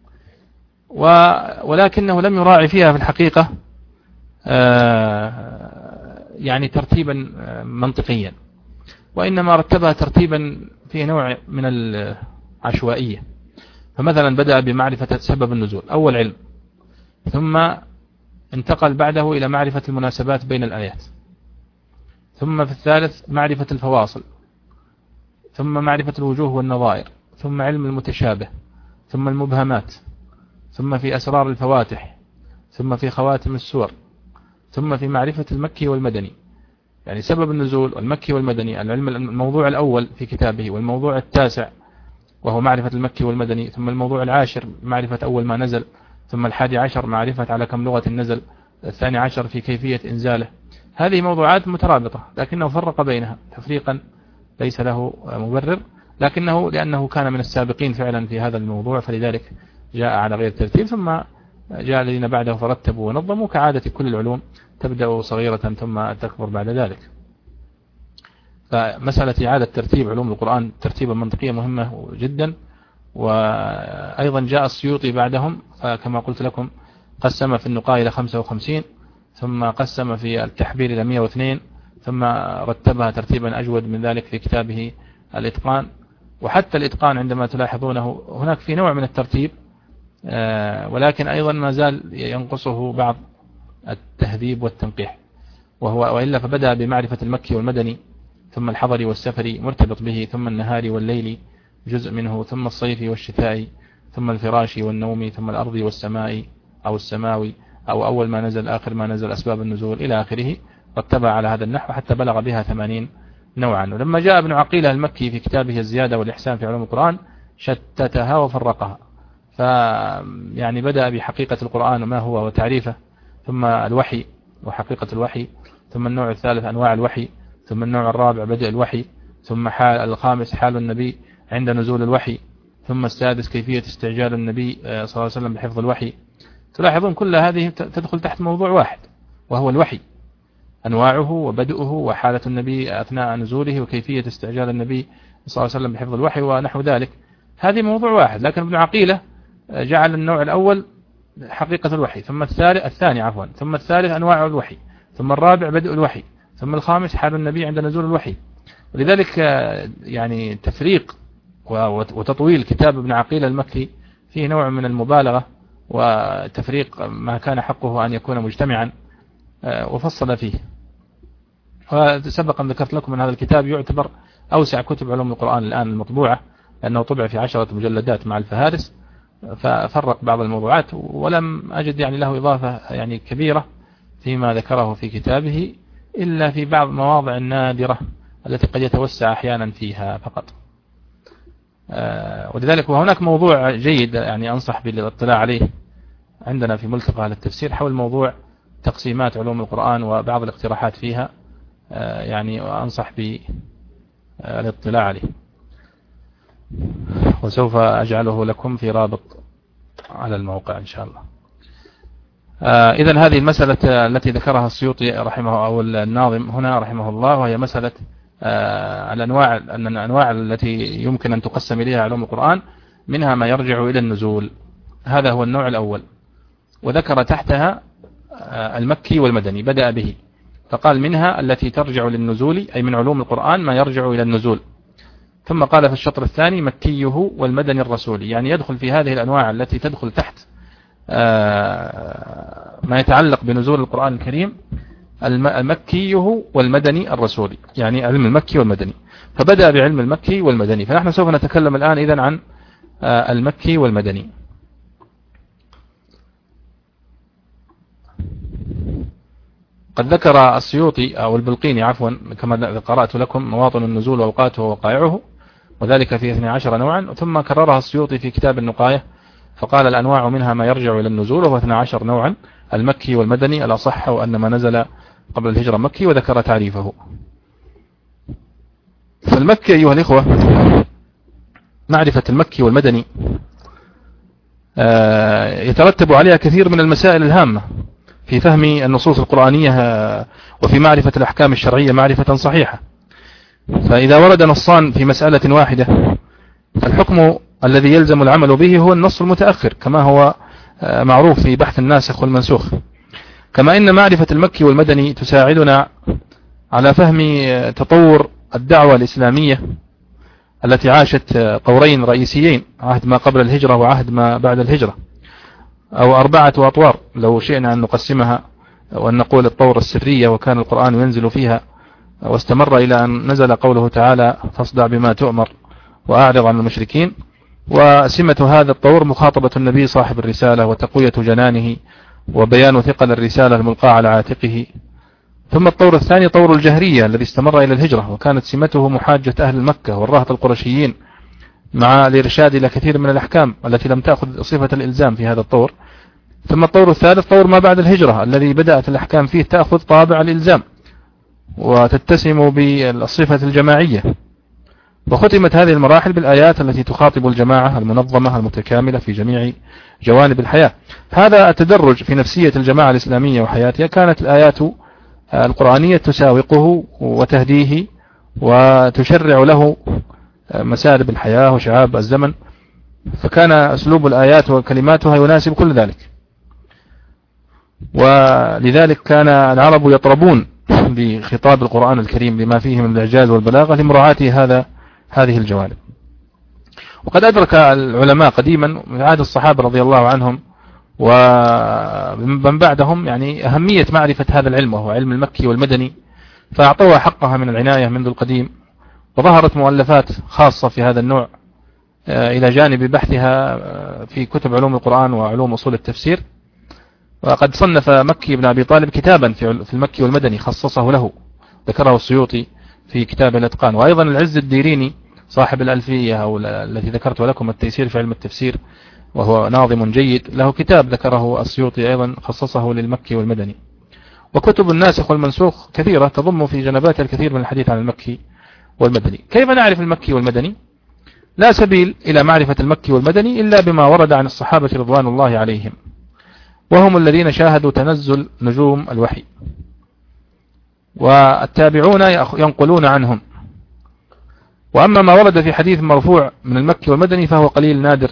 ولكنه لم يراعي فيها في الحقيقة يعني ترتيبا منطقيا، وإنما رتبها ترتيبا في نوع من العشوائية. فمثلا بدأ بمعرفة سبب النزول أول علم، ثم انتقل بعده إلى معرفة المناسبات بين الآيات، ثم في الثالث معرفة الفواصل، ثم معرفة الوجوه والنظائر، ثم علم المتشابه، ثم المبهمات، ثم في أسرار الفواتح، ثم في خواتم السور، ثم في معرفة المكي والمدني. يعني سبب النزول والمكي والمدني العلم الموضوع الأول في كتابه، والموضوع التاسع وهو معرفة المكي والمدني، ثم الموضوع العاشر معرفة أول ما نزل، ثم 11 معرفة على كم لغة نزل، 12 في كيفية إنزاله. هذه موضوعات مترابطة لكنه فرق بينها تفريقا ليس له مبرر، لكنه لأنه كان من السابقين فعلا في هذا الموضوع فلذلك جاء على غير ترتيب، ثم جاء الذين بعده فرتبوا ونظموا كعادة كل العلوم تبدأ صغيرة ثم تكبر بعد ذلك. فمسألة إعادة ترتيب علوم القرآن ترتيبا منطقيا مهمة جدا. وأيضا جاء السيوطي بعدهم كما قلت لكم قسم في النقاء إلى 55، ثم قسم في التحبير إلى 102، ثم رتبها ترتيبا أجود من ذلك في كتابه الإتقان. وحتى الإتقان عندما تلاحظونه هناك في نوع من الترتيب، ولكن أيضا ما زال ينقصه بعض التهذيب والتنقيح، وإلا فبدأ بمعرفة المكي والمدني، ثم الحضري والسفري مرتبط به، ثم النهاري والليلي جزء منه، ثم الصيفي والشتائي، ثم الفراشي والنومي، ثم الأرضي والسمائي أو السماوي، أو أول ما نزل آخر ما نزل أسباب النزول إلى آخره، رتبها على هذا النحو حتى بلغ بها 80 نوعا. ولما جاء ابن عقيلة المكي في كتابه الزيادة والإحسان في علوم القرآن شتتها وفرقها، فيعني بدأ بحقيقة القرآن وما هو وتعريفه، ثم الوحي وحقيقة الوحي، ثم النوع الثالث أنواع الوحي، ثم النوع الرابع بدء الوحي، ثم الخامس حال النبي عند نزول الوحي، ثم السادس كيفية استعجال النبي صلى الله عليه وسلم بحفظ الوحي. تلاحظون كل هذه تدخل تحت موضوع واحد وهو الوحي، أنواعه وبدؤه وحالة النبي أثناء نزوله وكيفية استعجال النبي صلى الله عليه وسلم بحفظ الوحي ونحو ذلك. هذه موضوع واحد، لكن ابن عقيلة جعل النوع الأول حقيقة الوحي، ثم الثاني ثم الثالث أنواع الوحي، ثم الرابع بدء الوحي، ثم الخامس حال النبي عند نزول الوحي. ولذلك يعني تفريق وتطويل كتاب ابن عقيلة المكي فيه نوع من المبالغة وتفريق ما كان حقه أن يكون مجتمعا، وفصل فيه. وسبقا ذكرت لكم أن هذا الكتاب يعتبر أوسع كتب علوم القرآن الآن المطبوعة، لأنه طبع في 10 مجلدات مع الفهارس، ففرق بعض الموضوعات، ولم أجد يعني له إضافة يعني كبيرة فيما ذكره في كتابه إلا في بعض مواضع نادرة التي قد يتوسع أحيانا فيها فقط. ولذلك وهناك موضوع جيد يعني أنصح بالاطلاع عليه عندنا في ملتقى التفسير حول موضوع تقسيمات علوم القرآن وبعض الاقتراحات فيها، يعني أنصح بالاطلاع عليه، وسوف أجعله لكم في رابط على الموقع إن شاء الله. إذن هذه المسألة التي ذكرها السيوطي رحمه أو الناظم هنا رحمه الله، وهي مسألة الأنواع التي يمكن أن تقسم إليها علوم القرآن، منها ما يرجع إلى النزول، هذا هو النوع الأول، وذكر تحتها المكي والمدني بدأ به، فقال منها التي ترجع للنزول أي من علوم القرآن ما يرجع إلى النزول، ثم قال في الشطر الثاني مكيه والمدني الرسولي، يعني يدخل في هذه الأنواع التي تدخل تحت ما يتعلق بنزول القرآن الكريم المكي والمدني الرسولي، يعني علم المكي والمدني، فبدأ بعلم المكي والمدني. فنحن سوف نتكلم الآن إذن عن المكي والمدني. قد ذكر السيوطي أو البلقيني عفوا كما قرأت لكم مواطن النزول وأوقاته ووقائعه، وذلك في 12 نوعا، ثم كررها السيوطي في كتاب النقاية فقال الأنواع منها ما يرجع إلى النزول، وهو 12 نوعا المكي والمدني، الأصح أن ما نزل قبل الهجرة مكي، وذكر تعريفه. فالمكي أيها الإخوة معرفة المكي والمدني يترتب عليها كثير من المسائل الهامة في فهم النصوص القرآنية وفي معرفة الأحكام الشرعية معرفة صحيحة. فإذا ورد نصان في مسألة واحدة فالحكم الذي يلزم العمل به هو النص المتأخر كما هو معروف في بحث الناسخ والمنسوخ. كما إن معرفة المكي والمدني تساعدنا على فهم تطور الدعوة الإسلامية التي عاشت طورين رئيسيين، عهد ما قبل الهجرة وعهد ما بعد الهجرة، أو 4 أطوار لو شئنا أن نقسمها وأن نقول الطور السرية وكان القرآن ينزل فيها واستمر إلى أن نزل قوله تعالى فاصدع بما تؤمر وأعرض عن المشركين، وسمة هذا الطور مخاطبة النبي صاحب الرسالة وتقوية جنانه وبيان ثقل الرسالة الملقاة على عاتقه. ثم الطور الثاني طور الجهرية الذي استمر إلى الهجرة، وكانت سمته محاجة أهل مكة والرهط القرشيين مع الإرشاد إلى كثير من الأحكام التي لم تأخذ صفة الإلزام في هذا الطور، ثم الطور الثالث طور ما بعد الهجرة الذي بدأت الأحكام فيه تأخذ طابع الإلزام وتتسم بالصفة الجماعية، وختمت هذه المراحل بالآيات التي تخاطب الجماعة المنظمة المتكاملة في جميع جوانب الحياة. هذا التدرج في نفسية الجماعة الإسلامية وحياتها كانت الآيات القرآنية تساوقه وتهديه وتشرع له مسارب الحياة وشعاب الزمن، فكان أسلوب الآيات وكلماتها يناسب كل ذلك. ولذلك كان العرب يطربون بخطاب القرآن الكريم بما فيه من الإعجاز والبلاغة لمراعاة هذه الجوانب. وقد أدرك العلماء قديما من عهد الصحابة رضي الله عنهم ومن بعدهم يعني أهمية معرفة هذا العلم، وهو علم المكي والمدني، فأعطوها حقها من العناية منذ القديم، وظهرت مؤلفات خاصة في هذا النوع إلى جانب بحثها في كتب علوم القرآن وعلوم أصول التفسير. وقد صنف مكي بن أبي طالب كتابا في المكي والمدني خصصه له، ذكره السيوطي في كتاب الإتقان. وأيضا العز الديريني صاحب الألفية أو التي ذكرت لكم التيسير في علم التفسير، وهو ناظم جيد، له كتاب ذكره السيوطي أيضا خصصه للمكي والمدني. وكتب الناسخ والمنسوخ كثيرة تضم في جنباتها الكثير من الحديث عن المكي والمدني. كيف نعرف المكي والمدني؟ لا سبيل إلى معرفة المكي والمدني إلا بما ورد عن الصحابة رضوان الله عليهم، وهم الذين شاهدوا تنزل نجوم الوحي، والتابعون ينقلون عنهم. وأما ما ورد في حديث مرفوع من المكي والمدني فهو قليل نادر.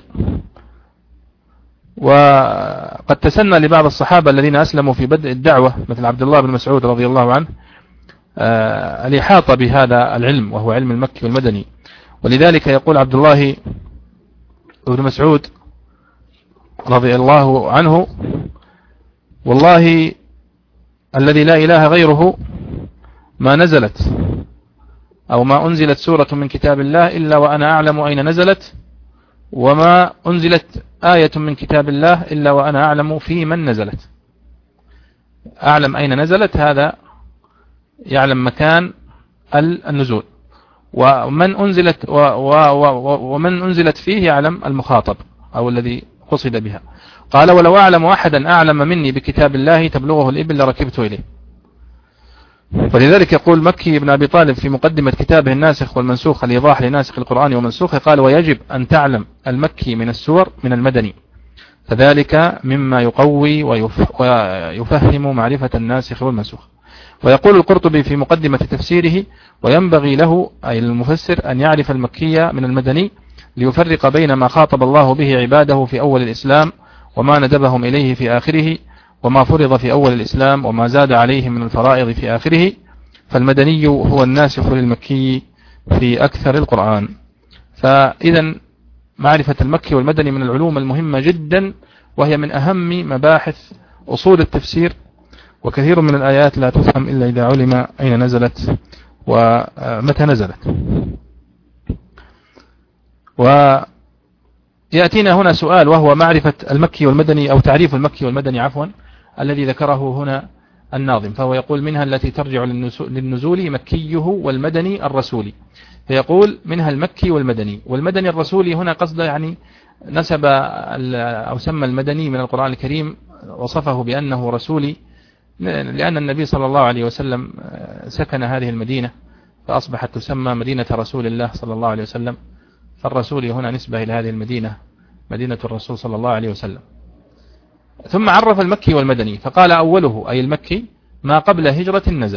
وقد تسنى لبعض الصحابة الذين أسلموا في بدء الدعوة مثل عبد الله بن مسعود رضي الله عنه الإحاطة بهذا العلم وهو علم المكي والمدني. ولذلك يقول عبد الله بن مسعود رضي الله عنه: والله الذي لا إله غيره ما نزلت أو ما أنزلت سورة من كتاب الله إلا وأنا أعلم أين نزلت، وما أنزلت آية من كتاب الله إلا وأنا أعلم في من نزلت. أعلم أين نزلت، هذا يعلم مكان النزول، ومن أنزلت فيه يعلم المخاطب أو الذي قصد بها. قال: ولو أعلم أحدا أعلم مني بكتاب الله تبلغه الإبل لركبت إليه. ولذلك يقول مكي بن أبي طالب في مقدمة كتابه الناسخ والمنسوخ الإيضاح لناسخ القرآن ومنسوخه، قال: ويجب أن تعلم المكي من السور من المدني، فذلك مما يقوي ويفهم معرفة الناسخ والمنسوخ. ويقول القرطبي في مقدمة تفسيره: وينبغي له أي المفسر أن يعرف المكي من المدني ليفرق بين ما خاطب الله به عباده في أول الإسلام وما ندبهم إليه في آخره، وما فرض في أول الإسلام وما زاد عليهم من الفرائض في آخره، فالمدني هو الناسخ للمكي في أكثر القرآن. فإذا معرفة المكي والمدني من العلوم المهمة جدا، وهي من أهم مباحث أصول التفسير، وكثير من الآيات لا تفهم إلا إذا علم أين نزلت ومتى نزلت. ويأتينا هنا سؤال، وهو معرفة المكي والمدني أو تعريف المكي والمدني عفوا الذي ذكره هنا الناظم. فهو يقول: منها التي ترجع للنزول مكيه والمدني الرسولي. فيقول منها المكي والمدني، والمدني الرسولي هنا قصده يعني نسب أو سمى المدني من القرآن الكريم وصفه بأنه رسولي، لأن النبي صلى الله عليه وسلم سكن هذه المدينة فأصبحت تسمى مدينة رسول الله صلى الله عليه وسلم، فالرسول هنا نسبة إلى هذه المدينة، مدينة الرسول صلى الله عليه وسلم. ثم عرف المكي والمدني فقال: أوله أي المكي ما قبل هجرة نزل،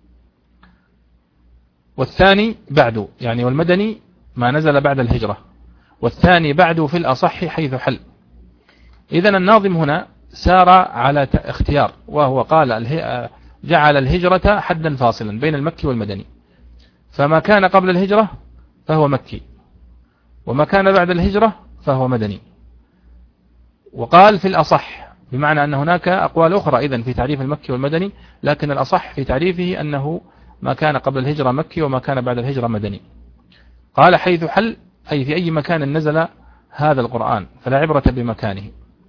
والثاني بعد، يعني والمدني ما نزل بعد الهجرة، والثاني بعد في الأصح حيث حل. إذن الناظم هنا سار على اختيار، وهو قال جعل الهجرة حدا فاصلا بين المكي والمدني، فما كان قبل الهجرة فهو مكي، وما كان بعد الهجرة فهو مدني. وقال في الأصح، بمعنى أن هناك أقوال أخرى إذن في تعريف المكي والمدني، لكن الأصح في تعريفه أنه ما كان قبل الهجرة مكي وما كان بعد الهجرة مدني. قال حيث حل، أي في أي مكان نزل هذا القرآن، فلا عبرة بمكانه.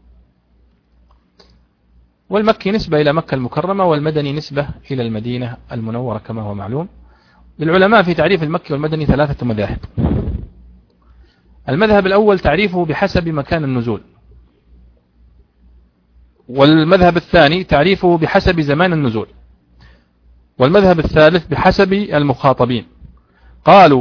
والمكي نسبة إلى مكة المكرمة، والمدني نسبة إلى المدينة المنورة كما هو معلوم. للعلماء في تعريف المكي والمدني 3 مذاهب. المذهب الأول تعريفه بحسب مكان النزول، والمذهب الثاني تعريفه بحسب زمان النزول. والمذهب الثالث بحسب المخاطبين. قالوا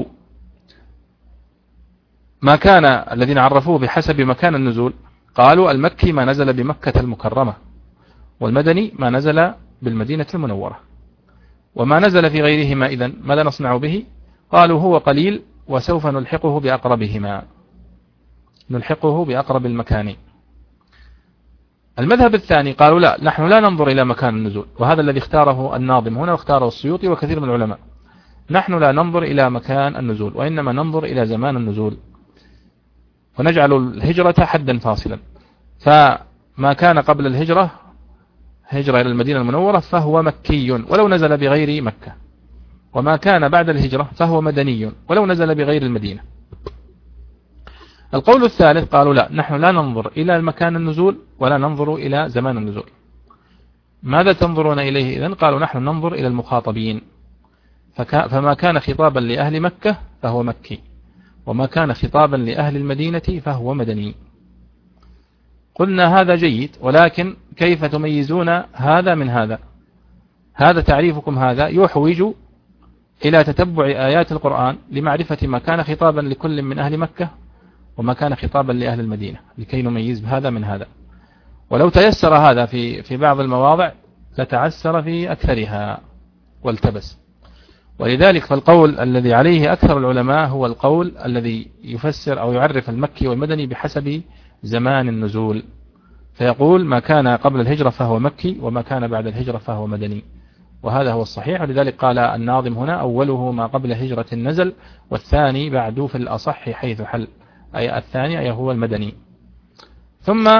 ما كان الذين عرفوه بحسب مكان النزول، قالوا المكي ما نزل بمكة المكرمة، والمدني ما نزل بالمدينة المنورة. وما نزل في غيرهما إذن ماذا نصنع به؟ قالوا هو قليل وسوف نلحقه بأقربهما، نلحقه بأقرب المكانين. المذهب الثاني قالوا لا، نحن لا ننظر إلى مكان النزول، وهذا الذي اختاره الناظم هنا واختاره السيوطي وكثير من العلماء. نحن لا ننظر إلى مكان النزول، وإنما ننظر إلى زمان النزول، ونجعل الهجرة حدا فاصلا. فما كان قبل الهجرة هجرة إلى المدينة المنورة فهو مكي ولو نزل بغير مكة، وما كان بعد الهجرة فهو مدني ولو نزل بغير المدينة. القول الثالث قالوا لا، نحن لا ننظر إلى مكان النزول ولا ننظر إلى زمان النزول. ماذا تنظرون إليه إذن؟ قالوا نحن ننظر إلى المخاطبين، فما كان خطابا لأهل مكة فهو مكي، وما كان خطابا لأهل المدينة فهو مدني. قلنا هذا جيد، ولكن كيف تميزون هذا من هذا؟ هذا تعريفكم هذا يحوج إلى تتبع آيات القرآن لمعرفة ما كان خطابا لكل من أهل مكة وما كان خطابا لأهل المدينة، لكي نميز هذا من هذا. ولو تيسر هذا في بعض المواضع لتعسر في أكثرها والتبس. ولذلك فالقول الذي عليه أكثر العلماء هو القول الذي يفسر أو يعرف المكي والمدني بحسب زمان النزول، فيقول ما كان قبل الهجرة فهو مكي، وما كان بعد الهجرة فهو مدني، وهذا هو الصحيح. ولذلك قال الناظم هنا أوله ما قبل هجرة النزل، والثاني بعد في الأصح حيث حل، أي الثاني أي هو المدني. ثم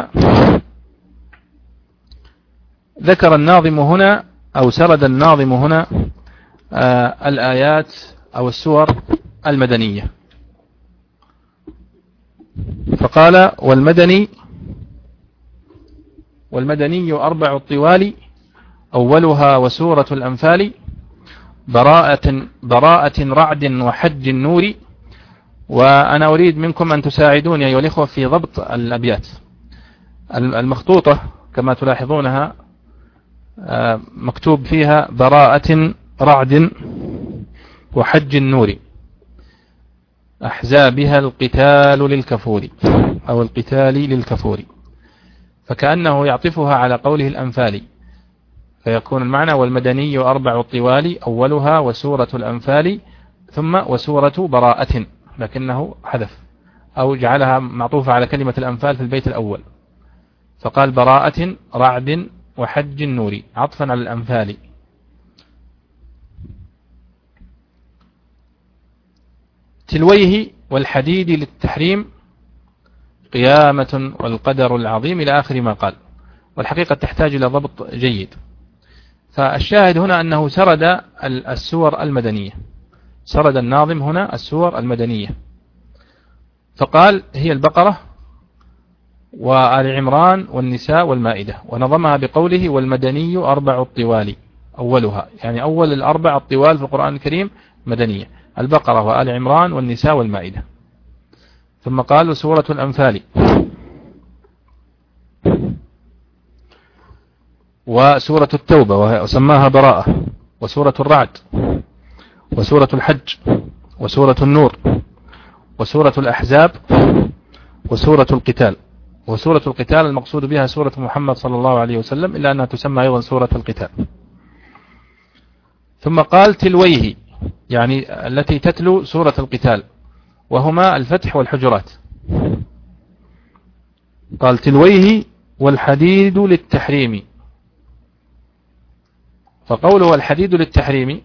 ذكر الناظم هنا أو سرد الناظم هنا الآيات أو السور المدنية، فقال والمدني أربع الطوال أولها وسورة الأنفال، براءة رعد وحج النور. وأنا أريد منكم أن تساعدوني أيها الإخوة في ضبط الأبيات المخطوطة كما تلاحظونها، مكتوب فيها براءة رعد وحج النور أحزابها القتال للكفور أو القتال للكفور، فكأنه يعطفها على قوله الأنفال، فيكون المعنى والمدني أربع الطوال أولها وسورة الأنفال ثم وسورة براءة، لكنه حذف أو جعلها معطوفة على كلمة الأنفال في البيت الأول، فقال براءة رعد وحج النور عطفا على الأنفال. تلويه والحديد للتحريم قيامة والقدر العظيم إلى آخر ما قال، والحقيقة تحتاج إلى ضبط جيد. فالشاهد هنا أنه سرد السور المدنية، سرد الناظم هنا السور المدنية، فقال هي البقرة وآل عمران والنساء والمائدة، ونظمها بقوله والمدني أربع الطوال أولها، يعني أول الأربع الطوال في القرآن الكريم مدنية، البقرة وآل عمران والنساء والمائدة. ثم قال وسورة الأنفال وسورة التوبة وسماها براءة، وسورة الرعد وسورة الحج وسورة النور وسورة الأحزاب وسورة القتال. وسورة القتال المقصود بها سورة محمد صلى الله عليه وسلم، إلا أنها تسمى أيضا سورة القتال. ثم قال تلويه، يعني التي تتلو سورة القتال، وهما الفتح والحجرات. قال تلويه والحديد للتحريم، فقوله الحديد للتحريم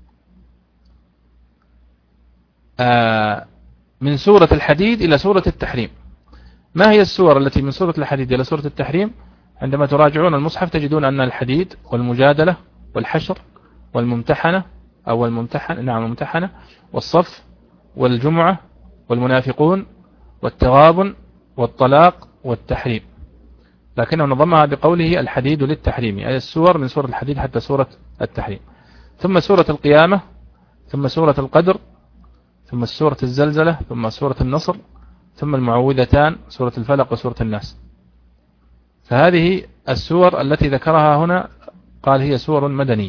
من سورة الحديد إلى سورة التحريم. ما هي السور التي من سورة الحديد إلى سورة التحريم؟ عندما تراجعون المصحف تجدون أن الحديد والمجادلة والحشر والممتحنة أو الممتحنة والصف والجمعة والمنافقون والتغابن والطلاق والتحريم، لكنه نظمها بقوله الحديد للتحريم، أي السور من سورة الحديد حتى سورة التحريم. ثم سورة القيامة، ثم سورة القدر، ثم سورة الزلزلة، ثم سورة النصر، ثم المعوذتان سورة الفلق وسورة الناس. فهذه السور التي ذكرها هنا قال هي سور مدنية.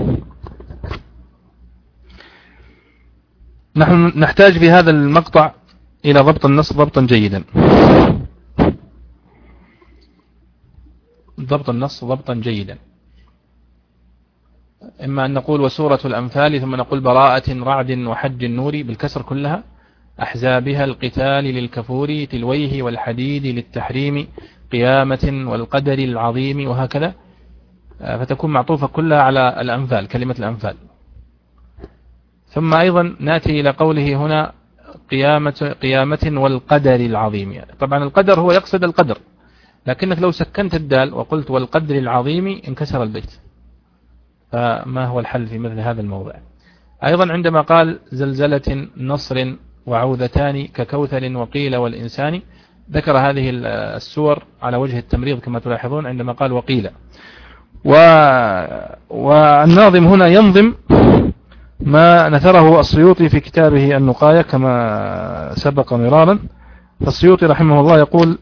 نحن نحتاج في هذا المقطع إلى ضبط النص ضبطا جيدا، ضبط النص ضبطا جيدا. إما أن نقول وسورة الأنفال ثم نقول براءة رعد وحج النور بالكسر كلها، أحزابها القتال للكفور تلويه والحديد للتحريم قيامة والقدر العظيم، وهكذا، فتكون معطوفة كلها على الأنفال، كلمة الأنفال. ثم أيضا نأتي إلى قوله هنا قيامة والقدر العظيم، يعني طبعا القدر هو يقصد القدر، لكنك لو سكنت الدال وقلت والقدر العظيم انكسر البيت، فما هو الحل في مثل هذا الموضع؟ أيضا عندما قال زلزلة نصر وعوذتان ككوثر وقيل والإنسان، ذكر هذه السور على وجه التمريض كما تلاحظون عندما قال وقيل. والناظم هنا ينظم ما نثره السيوطي في كتابه النقاية كما سبق مرارا. فالسيوطي رحمه الله يقول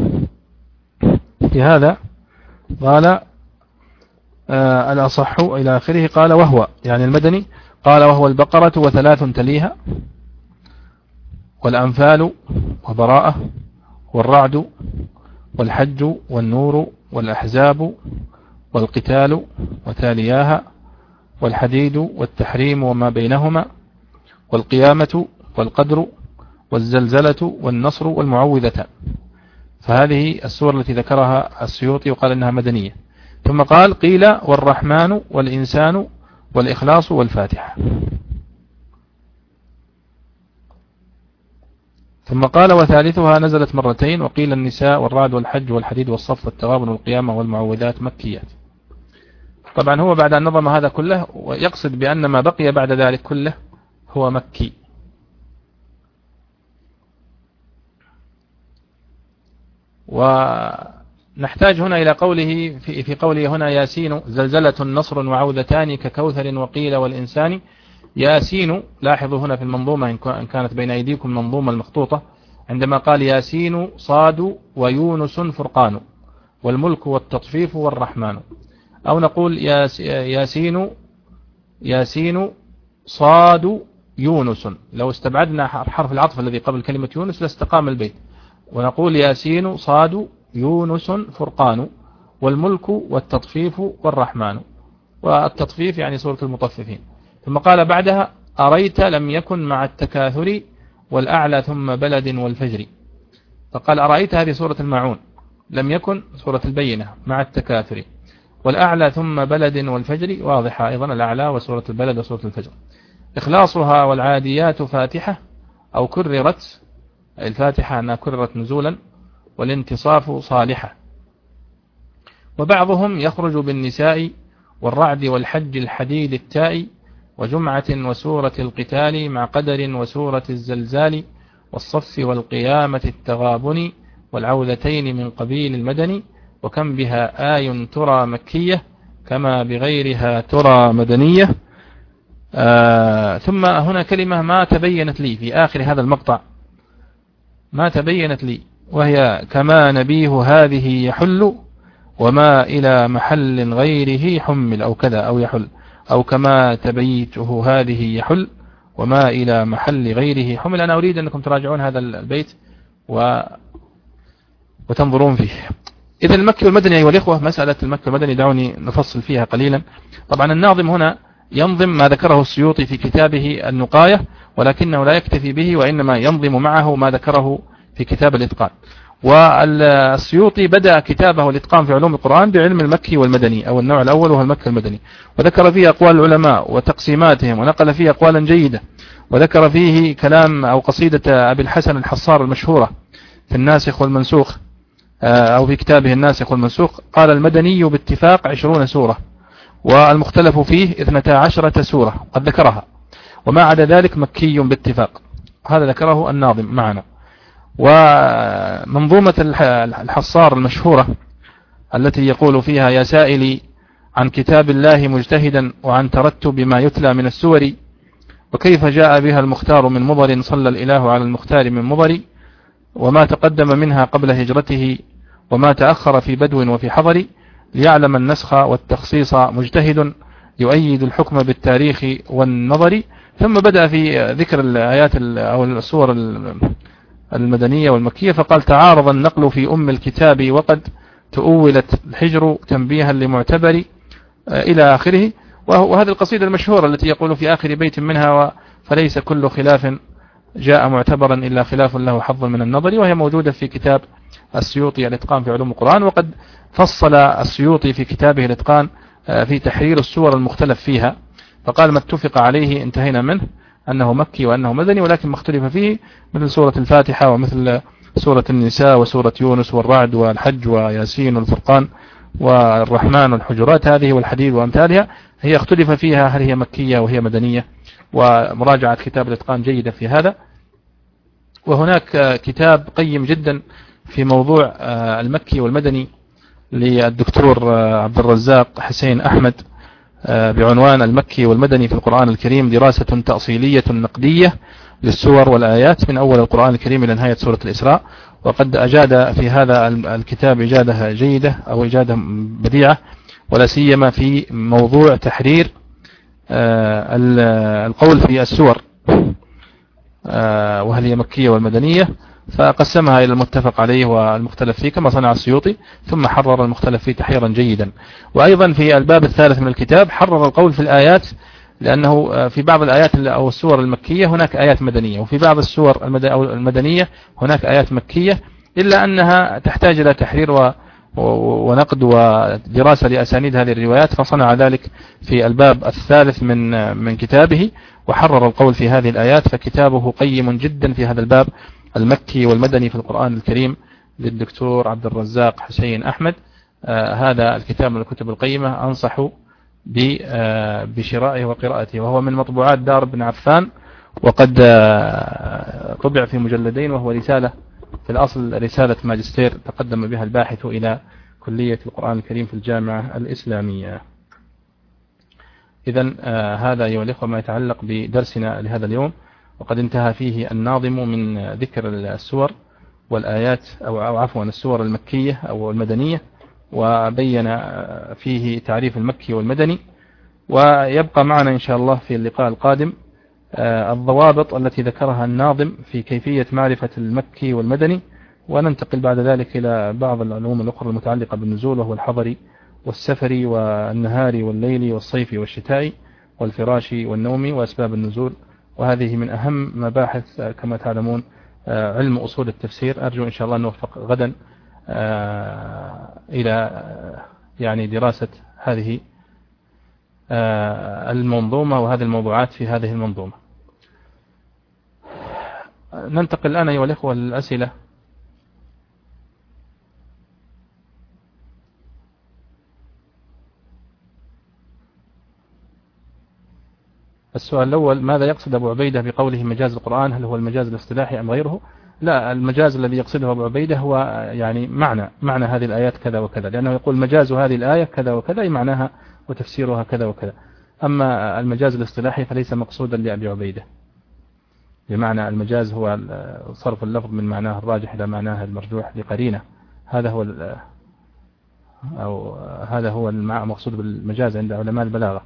في هذا، قال الأصح إلى آخره، قال وهو يعني المدني، قال وهو البقرة وثلاث تليها والأنفال وبراءة والرعد والحج والنور والأحزاب والقتال وتالياها والحديد والتحريم وما بينهما والقيامة والقدر والزلزلة والنصر والمعوذتان. فهذه السور التي ذكرها السيوطي وقال إنها مدنية. ثم قال قيل والرحمن والإنسان والإخلاص والفاتحة. ثم قال وثالثها نزلت مرتين وقيل النساء والرعد والحج والحديد والصف والتغابن والقيامة والمعوذات مكيات. طبعا هو بعد أن نظم هذا كله ويقصد بأن ما بقي بعد ذلك كله هو مكي. ونحتاج هنا إلى قوله في قوله هنا ياسين زلزلة نصر وعوذتان ككوثر وقيل والإنسان. ياسين، لاحظوا هنا في المنظومة إن كانت بين أيديكم المنظومة المخطوطة، عندما قال ياسين صاد ويونس فرقان والملك والتطفيف والرحمن، أو نقول ياسين صاد يونس، لو استبعدنا حرف العطف الذي قبل كلمة يونس لاستقام البيت، ونقول ياسين صاد يونس فرقان والملك والتطفيف والرحمن، والتطفيف يعني سورة المطففين. ثم قال بعدها أريت لم يكن مع التكاثر والأعلى ثم بلد والفجر. فقال أرأيت هذه سورة الماعون، لم يكن سورة البينة مع التكاثر، والأعلى ثم بلد والفجر واضحة أيضا الأعلى وسورة البلد وسورة الفجر. إخلاصها والعاديات فاتحة أو كررت، الفاتحة أنها كررت نزولا، والانتصاف صالحة. وبعضهم يخرج بالنساء والرعد والحج الحديد التاء وجمعة وسورة القتال مع قدر وسورة الزلزال والصف والقيامة التغابن والعوذتين من قبيل المدني، وكم بها آي ترى مكية كما بغيرها ترى مدنية. ثم هنا كلمة ما تبينت لي في آخر هذا المقطع، ما تبينت لي، وهي كما نبيه هذه يحل وما إلى محل غيره حمل، أو كذا أو يحل، أو كما تبيته هذه يحل وما إلى محل غيره حمل. أنا أريد أنكم تراجعون هذا البيت وتنظرون فيه. إذا المكي والمدني أيها الإخوة، مسألة المكي والمدني دعوني نفصل فيها قليلا. طبعا الناظم هنا ينظم ما ذكره السيوطي في كتابه النقاية، ولكنه لا يكتفي به وإنما ينظم معه ما ذكره في كتاب الإتقان. والسيوطي بدأ كتابه الإتقان في علوم القرآن بعلم المكي والمدني، أو النوع الأول وهو المكي والمدني، وذكر فيه أقوال العلماء وتقسيماتهم، ونقل فيه أقوالا جيدة، وذكر فيه كلام أو قصيدة أبي الحسن الحصار المشهورة في الناسخ والمنسوخ، أو في كتابه الناسخ والمنسوخ. قال المدني باتفاق 20 سورة، والمختلف فيه 12 سورة قد ذكرها، وما عدا ذلك مكي باتفاق. هذا ذكره الناظم معنا. ومنظومة الحصار المشهورة التي يقول فيها يا سائلي عن كتاب الله مجتهدا وعن ترتب ما يتلى من السور، وكيف جاء بها المختار من مضر صلى الإله على المختار من مضر، وما تقدم منها قبل هجرته وما تأخر في بدو وفي حضر، ليعلم النسخ والتخصيص مجتهد، يؤيد الحكم بالتاريخ والنظر. ثم بدأ في ذكر الآيات أو السور المدنية والمكية، فقال: تعارض النقل في أم الكتاب وقد تؤولت الحجر تنبيها لمعتبر، إلى آخره. وهذه القصيدة المشهورة التي يقول في آخر بيت منها: فليس كل خلاف جاء معتبرا إلا خلاف له حظ من النظر. وهي موجودة في كتاب السيوطي الإتقان في علوم القرآن. وقد فصل السيوطي في كتابه الإتقان في تحرير السور المختلف فيها، فقال: ما اتفق عليه انتهينا منه أنه مكي وأنه مدني، ولكن ما اختلف فيه مثل سورة الفاتحة ومثل سورة النساء وسورة يونس والرعد والحج وياسين والفرقان والرحمن والحجرات هذه والحديد وأمثالها، هي اختلف فيها هل هي مكية وهي مدنية. ومراجعة كتاب الإتقان جيدة في هذا. وهناك كتاب قيم جدا في موضوع المكي والمدني للدكتور عبد الرزاق حسين أحمد، بعنوان المكي والمدني في القرآن الكريم، دراسة تأصيلية نقدية للسور والآيات من أول القرآن الكريم إلى نهاية سورة الإسراء. وقد أجاد في هذا الكتاب إجادة جيدة أو إجادة بديعة، ولا سيما في موضوع تحرير القول في السور وهل هي مكية والمدنية، فقسمها إلى المتفق عليه والمختلف فيه كما صنع السيوطي، ثم حرر المختلف فيه تحريرا جيدا. وأيضا في الباب الثالث من الكتاب حرر القول في الآيات، لأنه في بعض الآيات أو السور المكية هناك آيات مدنية، وفي بعض السور المدنية هناك آيات مكية، إلا أنها تحتاج إلى تحرير ونقد ودراسة لأسانيد هذه الروايات، فصنع ذلك في الباب الثالث من كتابه، وحرر القول في هذه الآيات. فكتابه قيم جدا في هذا الباب، المكي والمدني في القرآن الكريم، للدكتور عبد الرزاق حسين أحمد. هذا الكتاب من الكتب القيمة، أنصح بشرائه وقراءته، وهو من مطبوعات دار بن عفان، وقد طبع في مجلدين، وهو رسالة في الأصل رسالة ماجستير تقدم بها الباحث إلى كلية القرآن الكريم في الجامعة الإسلامية. إذن هذا أيها الإخوة ما يتعلق بدرسنا لهذا اليوم، وقد انتهى فيه الناظم من ذكر السور والآيات أو عفوا السور المكية أو المدنية، وبين فيه تعريف المكي والمدني. ويبقى معنا إن شاء الله في اللقاء القادم الضوابط التي ذكرها الناظم في كيفية معرفة المكي والمدني، وننتقل بعد ذلك إلى بعض العلوم الأخرى المتعلقة بالنزول، وهو الحضري والسفري والنهاري والليلي والصيفي والشتائي والفراشي والنومي وأسباب النزول. وهذه من أهم مباحث كما تعلمون علم أصول التفسير. أرجو إن شاء الله أن نوفق غدا إلى يعني دراسة هذه المنظومة وهذه الموضوعات في هذه المنظومة. ننتقل الآن أيها الأخوة للأسئلة. السؤال الأول: ماذا يقصد أبو عبيدة بقوله مجاز القرآن؟ هل هو المجاز الاصطلاحي أم غيره؟ لا، المجاز الذي يقصده أبو عبيدة هو يعني معنى هذه الآيات كذا وكذا، لأنه يقول مجاز هذه الآية كذا وكذا، أي معناها وتفسيرها كذا وكذا. أما المجاز الاصطلاحي فليس مقصودا لأبي عبيدة، بمعنى المجاز هو صرف اللفظ من معناه الراجح إلى معناه المرجوح لقرينة. هذا هو المقصود بالمجاز عند علماء البلاغة.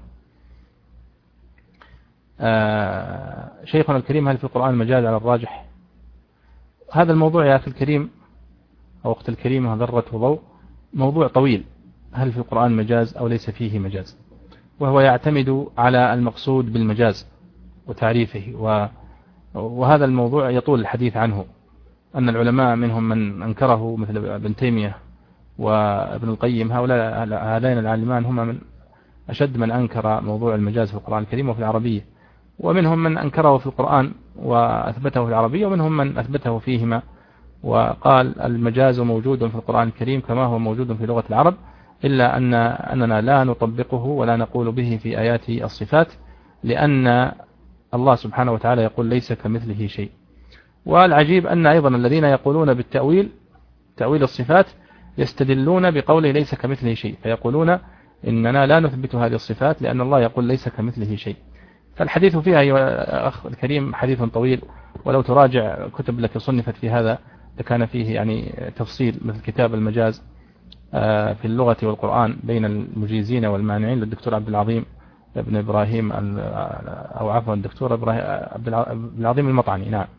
شيخنا الكريم: هل في القرآن مجاز على الراجح؟ هذا الموضوع يا أخي الكريم أو أخت الكريمة ذرة ضوء، موضوع طويل. هل في القرآن مجاز أو ليس فيه مجاز؟ وهو يعتمد على المقصود بالمجاز وتعريفه، وهذا الموضوع يطول الحديث عنه. أن العلماء منهم من أنكره مثل ابن تيمية وابن القيم، هذين العالمان هما من أشد من أنكر موضوع المجاز في القرآن الكريم وفي العربية، ومنهم من أنكره في القرآن وأثبته في العربية، ومنهم من أثبته فيهما وقال المجاز موجود في القرآن الكريم كما هو موجود في لغة العرب، إلا أننا لا نطبقه ولا نقول به في آيات الصفات، لأن الله سبحانه وتعالى يقول ليس كمثله شيء. والعجيب أن أيضا الذين يقولون بالتأويل، تأويل الصفات، يستدلون بقوله ليس كمثله شيء، فيقولون إننا لا نثبت هذه الصفات لأن الله يقول ليس كمثله شيء. فالحديث فيها أيها الأخ الكريم حديث طويل، ولو تراجع كتب التي صنفت في هذا كان فيه يعني تفصيل مثل كتاب المجاز في اللغة والقرآن بين المجيزين والمانعين للدكتور عبد العظيم ابن إبراهيم أو عفوا الدكتور عبد العظيم المطعني. نعم.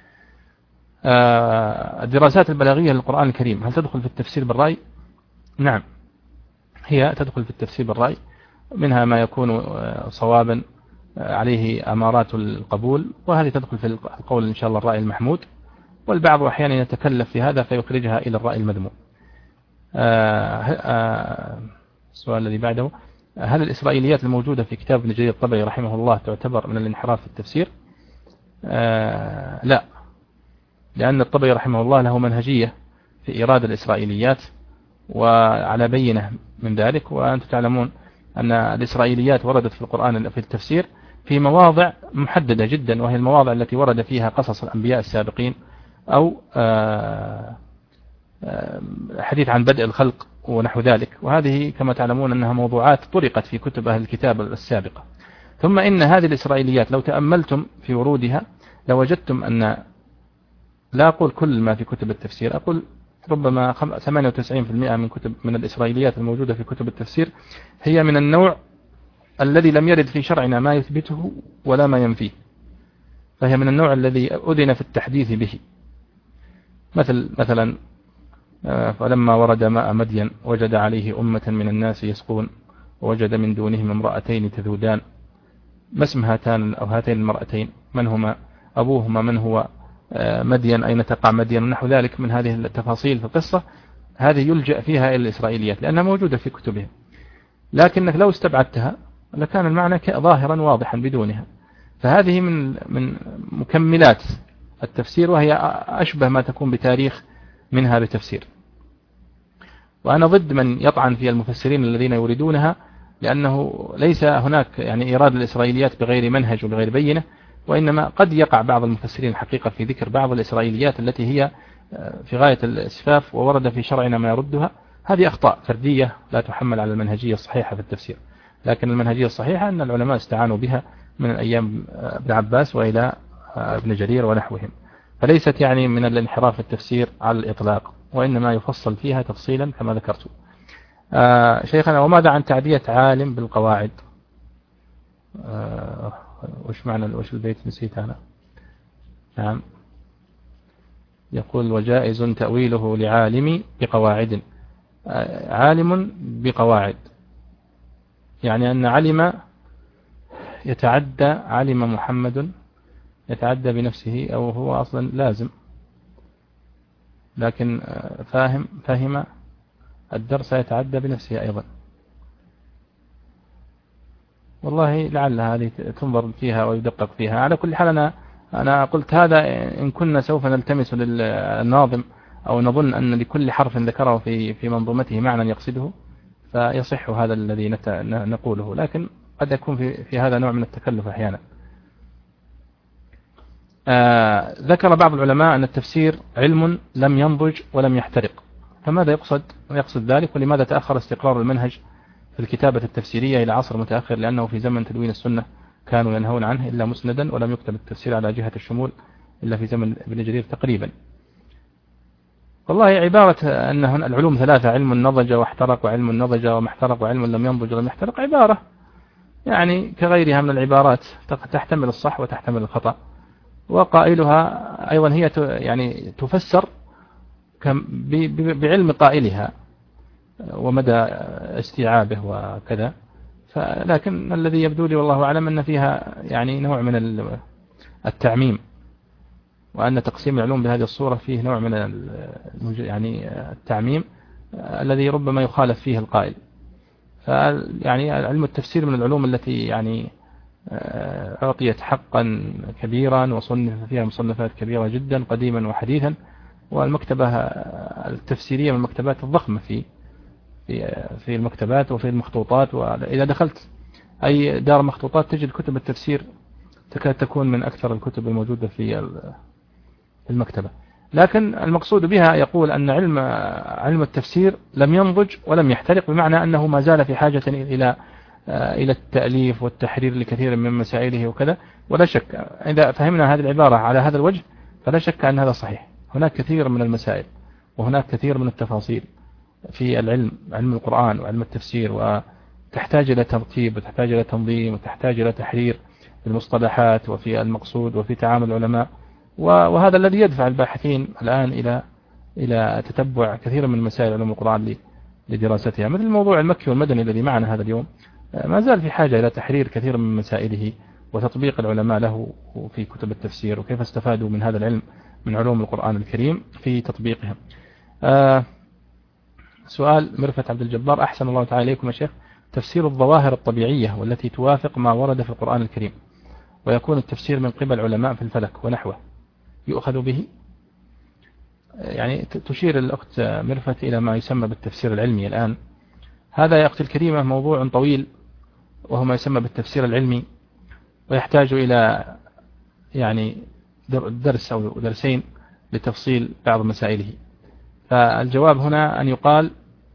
الدراسات البلاغية للقرآن الكريم هل تدخل في التفسير بالرأي؟ نعم، هي تدخل في التفسير بالرأي، منها ما يكون صوابا عليه أمارات القبول، وهذه تدخل في القول إن شاء الله الرأي المحمود، والبعض أحيانا يتكلف في هذا فيخرجها إلى الرأي المذموم. السؤال الذي بعده: هل الإسرائيليات الموجودة في كتاب ابن جرير الطبري رحمه الله تعتبر من الانحراف في التفسير؟ لا، لأن الطبري رحمه الله له منهجية في إيراد الإسرائيليات وعلى بينة من ذلك، وأنتم تعلمون أن الإسرائيليات وردت في القرآن في التفسير في مواضع محددة جدا، وهي المواضع التي ورد فيها قصص الأنبياء السابقين أو حديث عن بدء الخلق ونحو ذلك، وهذه كما تعلمون أنها موضوعات طرقت في كتب أهل الكتاب السابقة. ثم إن هذه الإسرائيليات لو تأملتم في ورودها لوجدتم أن، لا أقول كل ما في كتب التفسير، أقول ربما 98% من الإسرائيليات الموجودة في كتب التفسير هي من النوع الذي لم يرد في شرعنا ما يثبته ولا ما ينفيه، فهي من النوع الذي أذن في التحديث به. مثلا فلما ورد ماء مدين وجد عليه أمة من الناس يسقون ووجد من دونهم امرأتين تذودان، ما اسم هاتان أو هاتين المرأتين؟ من هما؟ أبوهما من هو؟ مدين أين تقع مدين؟ ونحو ذلك من هذه التفاصيل في القصة، هذه يلجأ فيها إلى الإسرائيليات لأنها موجودة في كتبهم، لكنك لو استبعدتها لكان المعنى ظاهرا واضحا بدونها. فهذه من مكملات التفسير، وهي أشبه ما تكون بتاريخ منها بتفسير. وأنا ضد من يطعن في المفسرين الذين يريدونها، لأنه ليس هناك يعني إيراد الإسرائيليات بغير منهج وبغير بينة، وإنما قد يقع بعض المفسرين الحقيقة في ذكر بعض الإسرائيليات التي هي في غاية الإسفاف وورد في شرعنا ما يردها. هذه أخطاء فردية لا تحمل على المنهجية الصحيحة في التفسير، لكن المنهجية الصحيحة أن العلماء استعانوا بها من أيام ابن عباس وإلى ابن جرير ونحوهم، فليست يعني من الانحراف في التفسير على الإطلاق، وإنما يفصل فيها تفصيلا كما ذكرت. شيخنا، وماذا عن تعدية عالم بالقواعد؟ وش معنى وش البيت نسيت أنا؟ نعم، يقول: وجائز تأويله لعالم بقواعد. عالم بقواعد يعني أن علم يتعدى، علم محمد يتعدى بنفسه، أو هو أصلا لازم، لكن فهم الدرس يتعدى بنفسه أيضا. والله لعل هذه تنظر فيها ويدقق فيها. على كل حال أنا قلت هذا إن كنا سوف نلتمس للناظم أو نظن أن لكل حرف ذكره في منظومته معنى يقصده، فيصح هذا الذي نقوله، لكن قد يكون في هذا نوع من التكلف أحيانا. ذكر بعض العلماء أن التفسير علم لم ينضج ولم يحترق، فماذا يقصد ذلك؟ ولماذا تأخر استقرار المنهج في الكتابة التفسيرية إلى عصر متأخر؟ لأنه في زمن تدوين السنة كانوا ينهون عنه إلا مسندا، ولم يكتب التفسير على جهة الشمول إلا في زمن ابن جرير تقريبا. والله عبارة أن العلوم ثلاثة: علم نضج واحترق، وعلم نضج وما احترق، وعلم لم ينضج ولم يحترق، عبارة يعني كغيرها من العبارات تحتمل الصح وتحتمل الخطأ، وقائلها أيضا هي يعني تفسر بعلم قائلها ومدى استيعابه وكذا. لكن الذي يبدو لي والله أعلم أن فيها يعني نوع من التعميم، وأن تقسيم العلوم بهذه الصورة فيه نوع من يعني التعميم الذي ربما يخالف فيه القائل. فيعني علم التفسير من العلوم التي يعني أعطيت حقا كبيرا وصنف فيها مصنفات كبيرة جدا قديما وحديثا، والمكتبة التفسيرية من المكتبات الضخمة في المكتبات وفي المخطوطات. وإذا دخلت أي دار مخطوطات تجد كتب التفسير تكاد تكون من أكثر الكتب الموجودة في المكتبة. لكن المقصود بها يقول أن علم التفسير لم ينضج ولم يحترق، بمعنى أنه ما زال في حاجة إلى التأليف والتحرير لكثير من مسائله وكذا. ولا شك إذا فهمنا هذه العبارة على هذا الوجه فلا شك أن هذا صحيح، هناك كثير من المسائل وهناك كثير من التفاصيل في علم القرآن وعلم التفسير، وتحتاج إلى ترتيب وتحتاج إلى تنظيم وتحتاج إلى تحرير في المصطلحات وفي المقصود وفي تعامل العلماء. وهذا الذي يدفع الباحثين الآن إلى تتبع كثير من مسائل علوم القرآن لدراستها، مثل الموضوع المكي والمدني الذي معنا هذا اليوم، ما زال في حاجة إلى تحرير كثير من مسائله وتطبيق العلماء له في كتب التفسير، وكيف استفادوا من هذا العلم من علوم القرآن الكريم في تطبيقها. سؤال مرفت عبد الجبار: أحسن الله تعالى إليكم يا شيخ، تفسير الظواهر الطبيعية والتي توافق ما ورد في القرآن الكريم ويكون التفسير من قبل علماء في الفلك ونحوه يؤخذ به؟ يعني تشير الأخت مرفت إلى ما يسمى بالتفسير العلمي الآن. هذا يا أختي الكريمة موضوع طويل، وهو ما يسمى بالتفسير العلمي، ويحتاج إلى يعني درس أو درسين لتفصيل بعض مسائله. فالجواب هنا أن يقال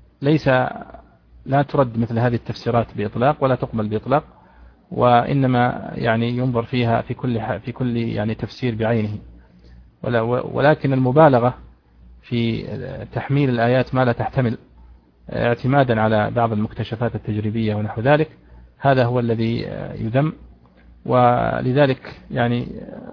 لا ترد مثل هذه التفسيرات بإطلاق ولا تقبل بإطلاق، وإنما يعني ينظر فيها في كل يعني تفسير بعينه، ولكن المبالغة في تحميل الآيات ما لا تحتمل اعتمادا على بعض المكتشفات التجريبية ونحو ذلك، هذا هو الذي يذم. ولذلك يعني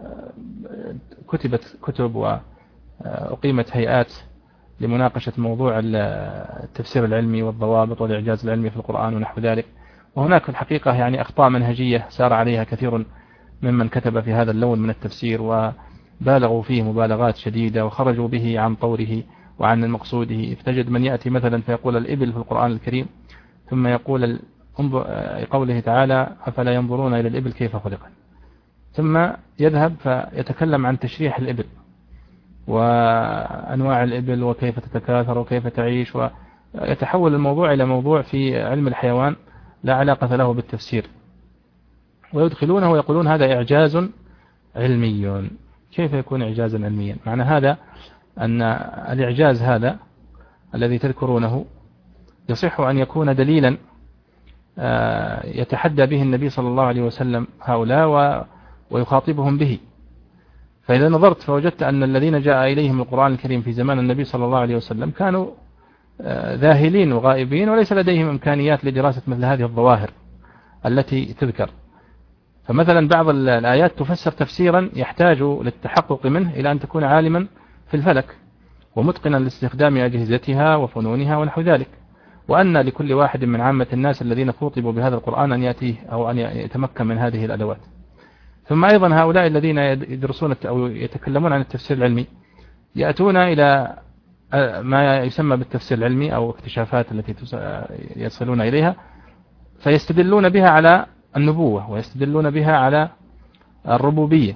كتبت كتب وأقيمت هيئات لمناقشة موضوع التفسير العلمي والضوابط والإعجاز العلمي في القرآن ونحو ذلك. وهناك في الحقيقة يعني أخطاء منهجية سار عليها كثير ممن كتب في هذا اللون من التفسير، وبالغوا فيه مبالغات شديدة وخرجوا به عن طوره وعن مقصوده. فتجد من يأتي مثلا فيقول الإبل في القرآن الكريم، ثم يقول قوله تعالى: أفلا ينظرون إلى الإبل كيف خلقت، ثم يذهب فيتكلم عن تشريح الإبل وأنواع الإبل وكيف تتكاثر وكيف تعيش، ويتحول الموضوع إلى موضوع في علم الحيوان لا علاقة له بالتفسير، ويدخلونه ويقولون هذا إعجاز علمي. كيف يكون إعجازا علميا؟ معنى هذا أن الإعجاز هذا الذي تذكرونه يصح أن يكون دليلا يتحدى به النبي صلى الله عليه وسلم هؤلاء ويخاطبهم به. فإذا نظرت فوجدت أن الذين جاء إليهم القرآن الكريم في زمان النبي صلى الله عليه وسلم كانوا ذاهلين وغائبين، وليس لديهم إمكانيات لدراسة مثل هذه الظواهر التي تذكر. فمثلا بعض الآيات تفسر تفسيرا يحتاج للتحقق منه إلى أن تكون عالما في الفلك ومتقنا لاستخدام أجهزتها وفنونها ونحو ذلك، وأن لكل واحد من عامة الناس الذين خاطبوا بهذا القرآن أن يأتيه أو أن يتمكن من هذه الأدوات. ثم أيضا هؤلاء الذين يدرسون أو يتكلمون عن التفسير العلمي يأتون إلى ما يسمى بالتفسير العلمي أو اكتشافات التي يصلون إليها، فيستدلون بها على النبوة ويستدلون بها على الربوبية.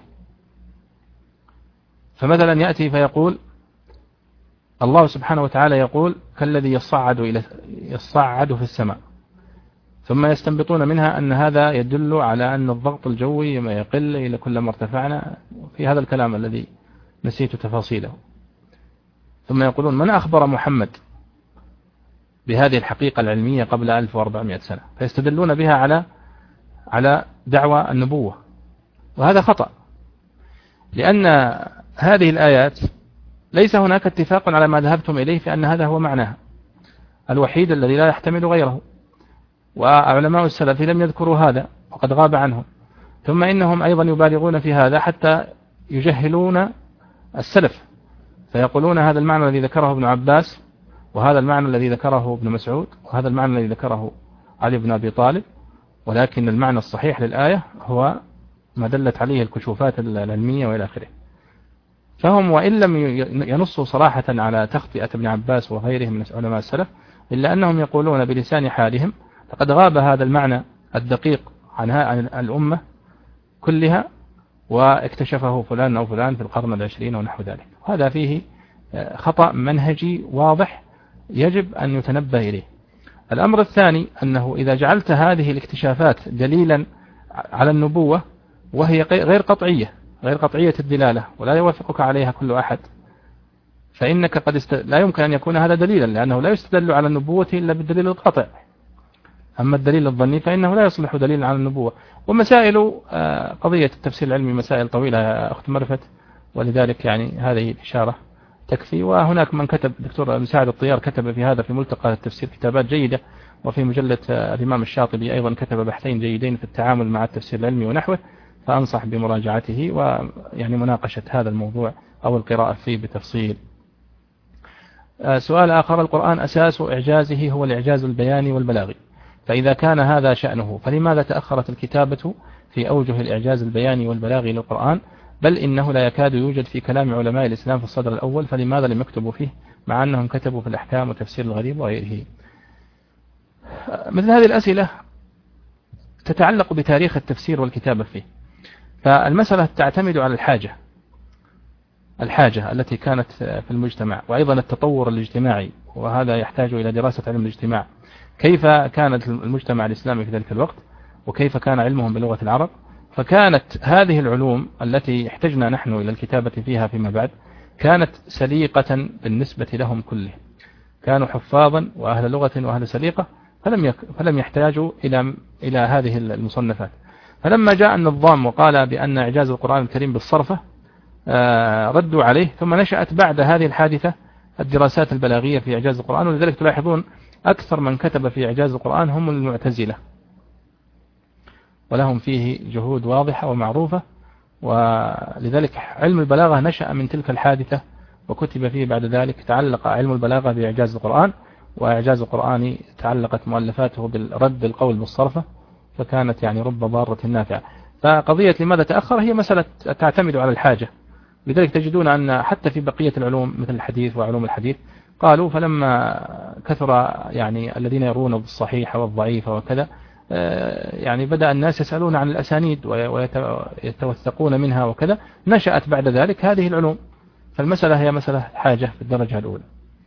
فمثلا يأتي فيقول الله سبحانه وتعالى يقول: كالذي يصعد في السماء، ثم يستنبطون منها أن هذا يدل على أن الضغط الجوي ما يقل إلى كلما ارتفعنا، في هذا الكلام الذي نسيت تفاصيله. ثم يقولون: من أخبر محمد بهذه الحقيقة العلمية قبل 1400 سنة؟ فيستدلون بها على دعوى النبوة، وهذا خطأ، لأن هذه الآيات ليس هناك اتفاق على ما ذهبتم إليه في أن هذا هو معناها الوحيد الذي لا يحتمل غيره، وعلماء السلف لم يذكروا هذا وقد غاب عنهم. ثم إنهم أيضا يبالغون في هذا حتى يجهلون السلف، فيقولون هذا المعنى الذي ذكره ابن عباس، وهذا المعنى الذي ذكره ابن مسعود، وهذا المعنى الذي ذكره علي بن أبي طالب، ولكن المعنى الصحيح للآية هو ما دلت عليه الكشوفات العلمية وإلى آخره. فهم وإن لم ينصوا صراحة على تخطئة ابن عباس وغيرهم من علماء السلف، إلا أنهم يقولون بلسان حالهم لقد غاب هذا المعنى الدقيق عن الأمة كلها، واكتشفه فلان أو فلان في القرن العشرين ونحو ذلك. وهذا فيه خطأ منهجي واضح يجب أن يتنبه إليه. الأمر الثاني أنه إذا جعلت هذه الاكتشافات دليلا على النبوة وهي غير قطعية الدلالة ولا يوافقك عليها كل أحد، فإنك لا يمكن أن يكون هذا دليلا، لأنه لا يستدل على النبوة إلا بالدليل القاطع. أما الدليل الظني فإنه لا يصلح دليلا على النبوة. ومسائل قضية التفسير العلمي مسائل طويلة يا أخت مرفت، ولذلك يعني هذه الإشارة تكفي. وهناك من كتب، الدكتور مساعد الطيار كتب في هذا في ملتقى التفسير كتابات جيدة، وفي مجلة الإمام الشاطبي أيضا كتب بحثين جيدين في التعامل مع التفسير العلمي ونحوه، فأنصح بمراجعته ويعني مناقشة هذا الموضوع أو القراءة فيه بتفصيل. سؤال آخر: القرآن أساس إعجازه هو الإعجاز البياني والبلاغي، فإذا كان هذا شأنه فلماذا تأخرت الكتابة في أوجه الإعجاز البياني والبلاغي للقرآن، بل إنه لا يكاد يوجد في كلام علماء الإسلام في الصدر الأول، فلماذا لم يكتبوا فيه مع أنهم كتبوا في الأحكام وتفسير الغريب وغيره؟ مثل هذه الأسئلة تتعلق بتاريخ التفسير والكتابة فيه، فالمسألة تعتمد على الحاجة التي كانت في المجتمع، وأيضا التطور الاجتماعي، وهذا يحتاج إلى دراسة علم الاجتماع، كيف كانت المجتمع الإسلامي في ذلك الوقت، وكيف كان علمهم بلغة العرب. فكانت هذه العلوم التي احتجنا نحن إلى الكتابة فيها فيما بعد كانت سليقة بالنسبة لهم كلهم، كانوا حفاظا وأهل لغة وأهل سليقة، فلم يحتاجوا إلى هذه المصنفات. فلما جاء النظام وقال بأن إعجاز القرآن الكريم بالصرفة ردوا عليه، ثم نشأت بعد هذه الحادثة الدراسات البلاغية في إعجاز القرآن، ولذلك تلاحظون أكثر من كتب في إعجاز القرآن هم المعتزلة، ولهم فيه جهود واضحة ومعروفة، ولذلك علم البلاغة نشأ من تلك الحادثة وكتب فيه بعد ذلك. تعلق علم البلاغة بإعجاز القرآن، وإعجاز القرآن تعلقت مؤلفاته بالرد القول بالصرفة، فكانت يعني رب ضارة نافعة. فقضية لماذا تأخر هي مسألة تعتمد على الحاجة، لذلك تجدون أن حتى في بقية العلوم مثل الحديث وعلوم الحديث قالوا فلما كثر يعني الذين يرون بالصحيح والضعيف وكذا، يعني بدأ الناس يسألون عن الأسانيد ويتوثقون منها وكذا، نشأت بعد ذلك هذه العلوم. فالمسألة هي مسألة حاجة في الدرجة الأولى.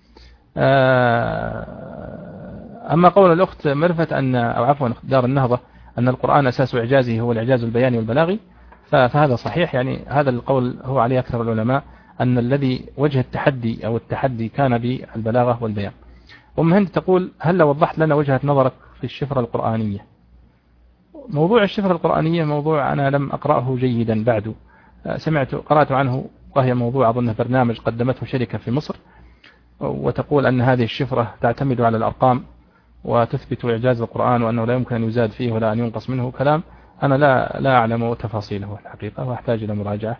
أما قول الأخت مرفت أو عفوا دار النهضة أن القرآن أساس إعجازه هو الإعجاز البياني والبلاغي، فهذا صحيح، يعني هذا القول هو عليه أكثر العلماء، أن الذي وجه التحدي أو التحدي كان بالبلاغة والبيان. أم هند تقول: هل وضحت لنا وجهة نظرك في الشفرة القرآنية؟ موضوع الشفرة القرآنية موضوع أنا لم أقرأه جيدا بعد، قرأت عنه، وهي موضوع أظن برنامج قدمته شركة في مصر، وتقول أن هذه الشفرة تعتمد على الأرقام وتثبت إعجاز القرآن، وأنه لا يمكن أن يزاد فيه ولا أن ينقص منه. كلام أنا لا أعلم تفاصيله الحقيقة، وأحتاج إلى مراجعة.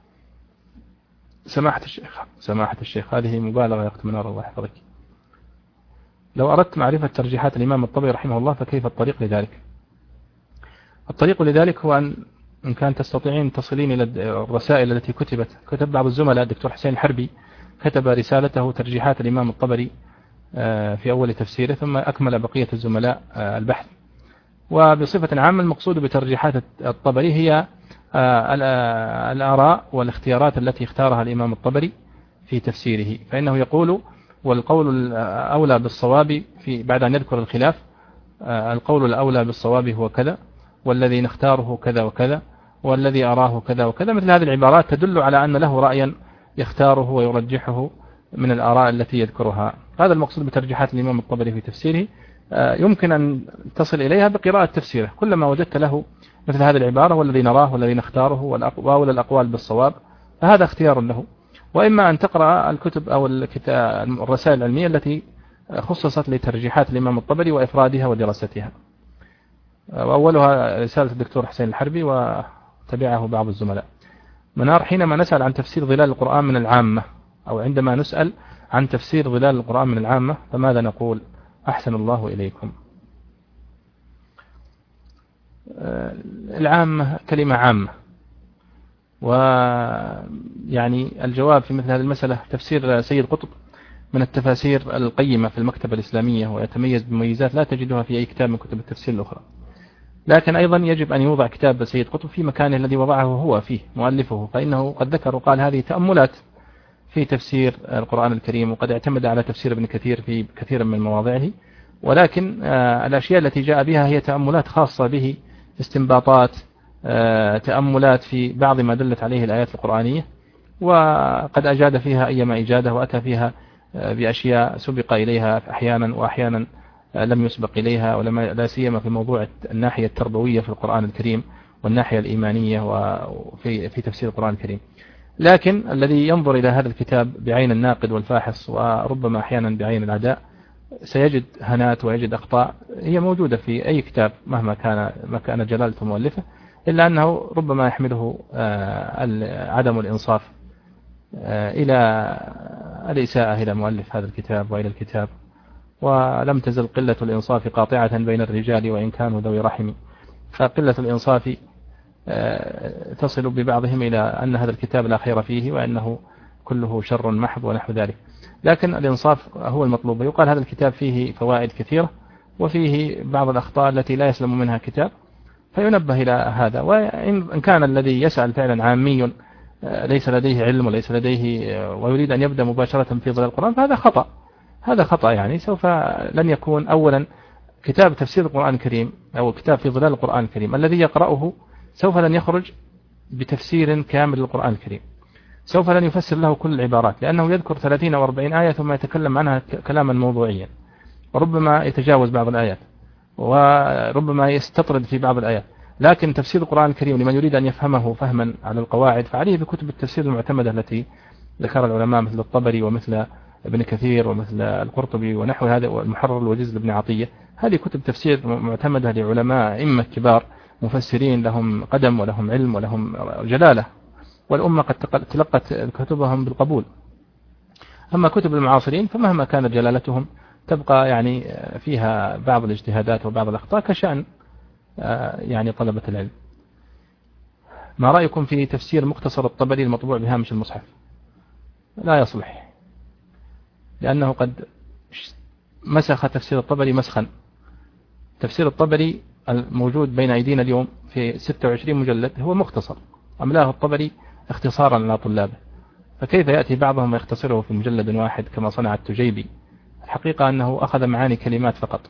سماحة الشيخ هذه مبالغة يا أخت منار، الله يحفظك. لو أردت معرفة ترجيحات الإمام الطبري رحمه الله فكيف الطريق لذلك؟ الطريق لذلك هو إن كان تستطيعين تصلين إلى الرسائل التي كتب بعض الزملاء. الدكتور حسين الحربي كتب رسالته ترجيحات الإمام الطبري في أول تفسيره، ثم أكمل بقية الزملاء البحث. وبصفة عامة المقصود بترجيحات الطبري هي الآراء والاختيارات التي اختارها الإمام الطبري في تفسيره، فإنه يقول: والقول الأولى بالصواب بعد أن يذكر الخلاف، القول الأولى بالصواب هو كذا، والذي نختاره كذا وكذا، والذي أراه كذا وكذا. مثل هذه العبارات تدل على أن له رأيا يختاره ويرجحه من الآراء التي يذكرها. هذا المقصود بترجيحات الإمام الطبري في تفسيره. يمكن أن تصل إليها بقراءة تفسيره، كلما وجدت له مثل هذه العبارة والذي نراه والذي نختاره وأولى الأقوال بالصواب، فهذا اختيار له. وإما أن تقرأ الكتب أو الرسائل العلمية التي خصصت لترجيحات الإمام الطبري وإفرادها ودراستها، وأولها رسالة الدكتور حسين الحربي وتبعه بعض الزملاء. منار: حينما نسأل عن تفسير ظلال القرآن من العامة، أو عندما نسأل عن تفسير ظلال القرآن من العامة، فماذا نقول؟ أحسن الله إليكم. العامة كلمة عامة، ويعني الجواب في مثل هذه المسألة تفسير سيد قطب من التفاسير القيمة في المكتبة الإسلامية، ويتميز بمميزات لا تجدها في أي كتاب من كتب التفسير الأخرى. لكن أيضا يجب أن يوضع كتاب سيد قطب في مكانه الذي وضعه هو فيه مؤلفه، فإنه قد ذكر وقال هذه تأملات في تفسير القرآن الكريم، وقد اعتمد على تفسير ابن كثير في كثير من مواضعه، ولكن الأشياء التي جاء بها هي تأملات خاصة به، استنباطات، تأملات في بعض ما دلت عليه الآيات القرآنية، وقد أجاد فيها أيما إجادة، وأتى فيها بأشياء سبق إليها أحيانا، وأحيانا لم يسبق إليها، ولا سيما في موضوع الناحية التربوية في القرآن الكريم والناحية الإيمانية وفي تفسير القرآن الكريم. لكن الذي ينظر إلى هذا الكتاب بعين الناقد والفاحص وربما أحيانا بعين العداء سيجد هنات ويجد أخطاء هي موجودة في أي كتاب مهما كان جلالة مؤلفه، إلا أنه ربما يحمله عدم الإنصاف إلى الإساءة إلى مؤلف هذا الكتاب وإلى الكتاب. ولم تزل قلة الإنصاف قاطعة بين الرجال وإن كانوا ذوي رحم، فقلة الإنصاف تصل ببعضهم إلى أن هذا الكتاب لا خير فيه وأنه كله شر محض ونحو ذلك. لكن الإنصاف هو المطلوب. يقال هذا الكتاب فيه فوائد كثيرة وفيه بعض الأخطاء التي لا يسلم منها كتاب، فينبه إلى هذا. وإن كان الذي يسأل فعلا عامي ليس لديه علم وليس لديه ويريد أن يبدأ مباشرة في ظلال القرآن فهذا خطأ. هذا خطأ، يعني سوف لن يكون أولا كتاب تفسير القرآن الكريم أو كتاب في ظلال القرآن الكريم الذي يقرأه سوف لن يخرج بتفسير كامل للقرآن الكريم، سوف لن يفسر له كل العبارات، لأنه يذكر 30 أو 40 آية ثم يتكلم عنها كلاما موضوعيا، وربما يتجاوز بعض الآيات وربما يستطرد في بعض الآيات. لكن تفسير القرآن الكريم لمن يريد أن يفهمه فهما على القواعد فعليه بكتب التفسير المعتمدة التي ذكر العلماء مثل الطبري ومثل ابن كثير ومثل القرطبي ونحو هذا والمحرر الوجيز لابن عطية. هذه كتب تفسير معتمدة لعلماء أئمة كبار مفسرين لهم قدم ولهم علم ولهم جلالة، والأمة قد تلقت كتبهم بالقبول. أما كتب المعاصرين فمهما كانت جلالتهم تبقى يعني فيها بعض الاجتهادات وبعض الأخطاء كشأن يعني طلبة العلم. ما رأيكم في تفسير مختصر الطبري المطبوع بهامش المصحف؟ لا يصلح، لأنه قد مسخ تفسير الطبري مسخا. تفسير الطبري الموجود بين أيدينا اليوم في 26 مجلد هو مختصر أملاه الطبري اختصارا على طلابه، فكيف يأتي بعضهم ويختصره في مجلد واحد كما صنع التجيبي؟ الحقيقة أنه أخذ معاني كلمات فقط.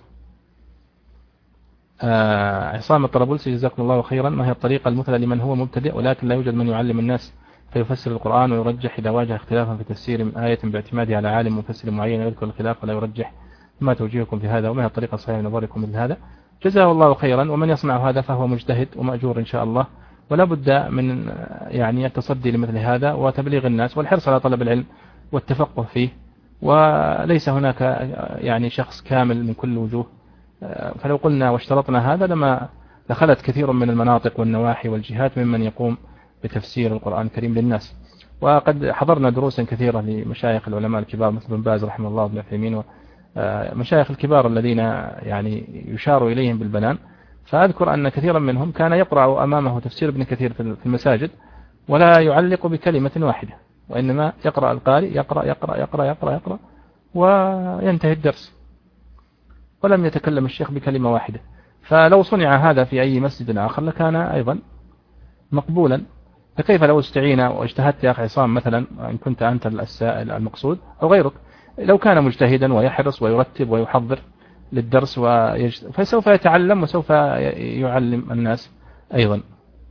عصام الطرابلسي جزاكم الله خيرا، ما هي الطريقة المثلى لمن هو مبتدئ ولكن لا يوجد من يعلم الناس فيفسر القرآن ويرجح إذا واجه اختلافا في تفسير آية باعتماده على عالم مفسر معين يذكر الخلاف ولا يرجح؟ ما توجيهكم في هذا وما هي الطريقة الصحيحة من نظركم مثل هذا؟ جزاه الله خيرا، ومن يصنع هذا فهو مجتهد ومأجور إن شاء الله، ولا بد من يعني التصدي لمثل هذا وتبليغ الناس والحرص على طلب العلم والتفقه فيه، وليس هناك يعني شخص كامل من كل وجوه. فلو قلنا واشترطنا هذا لما دخلت كثير من المناطق والنواحي والجهات ممن يقوم بتفسير القرآن الكريم للناس. وقد حضرنا دروسا كثيرة لمشايخ العلماء الكبار مثل بن باز رحمه الله وابن عثيمين ومشايخ الكبار الذين يعني يشار إليهم بالبنان. فأذكر أن كثيرا منهم كان يقرأ أمامه تفسير ابن كثير في المساجد ولا يعلق بكلمة واحدة، وإنما يقرأ القارئ يقرأ يقرأ يقرأ يقرأ يقرأ وينتهي الدرس ولم يتكلم الشيخ بكلمة واحدة. فلو صنع هذا في أي مسجد آخر لكان أيضا مقبولا. فكيف لو استعين واجتهدت يا أخي عصام مثلا إن كنت أنت السائل المقصود أو غيرك، لو كان مجتهدا ويحرص ويرتب ويحضر للدرس فسوف يتعلم وسوف يعلم الناس أيضا.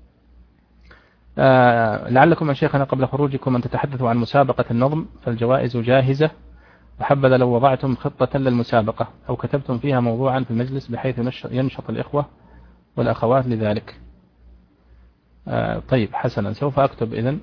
لعلكم يا شيخنا قبل خروجكم أن تتحدثوا عن مسابقة النظم فالجوائز جاهزة، وحبذا لو وضعتم خطة للمسابقة أو كتبتم فيها موضوعا في المجلس بحيث ينشط الإخوة والأخوات لذلك. طيب حسنا، سوف أكتب إذن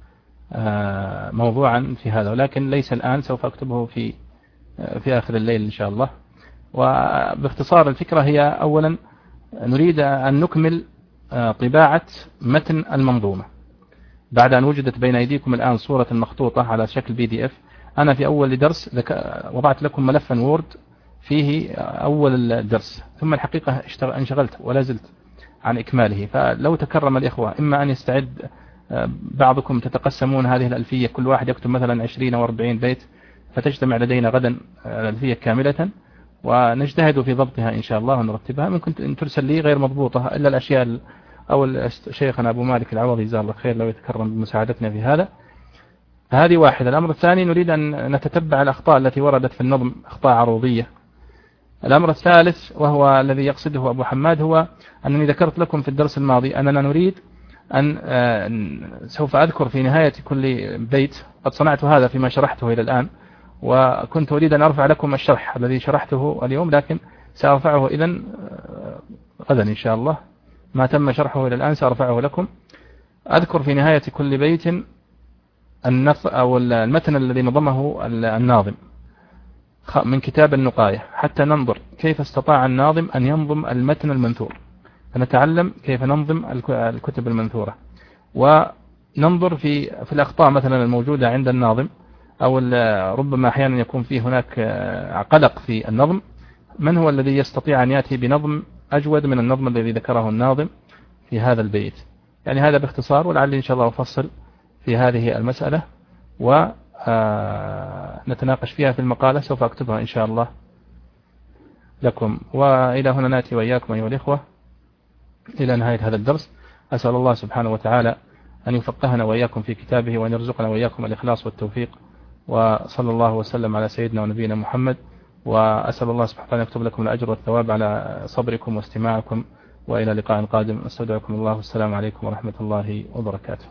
موضوعا في هذا، ولكن ليس الآن، سوف أكتبه في آخر الليل إن شاء الله. وباختصار الفكرة هي أولا نريد أن نكمل طباعة متن المنظومة بعد أن وجدت بين أيديكم الآن صورة مخطوطة على شكل PDF. أنا في أول درس وضعت لكم ملفا وورد فيه أول الدرس، ثم الحقيقة انشغلت ولا زلت عن إكماله. فلو تكرم الإخوة إما أن يستعد بعضكم تتقسمون هذه الألفية، كل واحد يكتب مثلا 20 أو 40 بيت فتجتمع لدينا غدا الألفية كاملة ونجتهد في ضبطها إن شاء الله ونرتبها. ممكن أن ترسل لي غير مضبوطة إلا الأشياء أو شيخنا أبو مالك العوضي جزاه الله خير لو يتكرم بمساعدتنا في هذا. هذه واحدة. الأمر الثاني نريد أن نتتبع الأخطاء التي وردت في النظم، أخطاء عروضية. الأمر الثالث وهو الذي يقصده أبو حماد هو أنني ذكرت لكم في الدرس الماضي أننا نريد أن سوف أذكر في نهاية كل بيت، قد صنعت هذا فيما شرحته إلى الآن، وكنت أريد أن أرفع لكم الشرح الذي شرحته اليوم، لكن سأرفعه إذن غدا إن شاء الله. ما تم شرحه إلى الآن سأرفعه لكم. أذكر في نهاية كل بيت أو المتن الذي نظمه الناظم من كتاب النقاية، حتى ننظر كيف استطاع الناظم أن ينظم المتن المنثور، فنتعلم كيف ننظم الكتب المنثورة، وننظر في الأخطاء مثلا الموجودة عند الناظم، أو ربما أحيانا يكون فيه هناك قلق في النظم. من هو الذي يستطيع أن يأتي بنظم أجود من النظم الذي ذكره الناظم في هذا البيت؟ يعني هذا باختصار، ولعلي إن شاء الله أفصل في هذه المسألة ونتناقش فيها في المقالة، سوف أكتبها إن شاء الله لكم. وإلى هنا نأتي وإياكم أيها الإخوة إلى نهاية هذا الدرس. أسأل الله سبحانه وتعالى أن يفقهنا وإياكم في كتابه، وأن يرزقنا وإياكم الإخلاص والتوفيق، وصلى الله وسلم على سيدنا ونبينا محمد. وأسأل الله سبحانه وتعالى أن يكتب لكم الأجر والثواب على صبركم واستماعكم، وإلى لقاء قادم. أستودعكم الله، والسلام عليكم ورحمة الله وبركاته.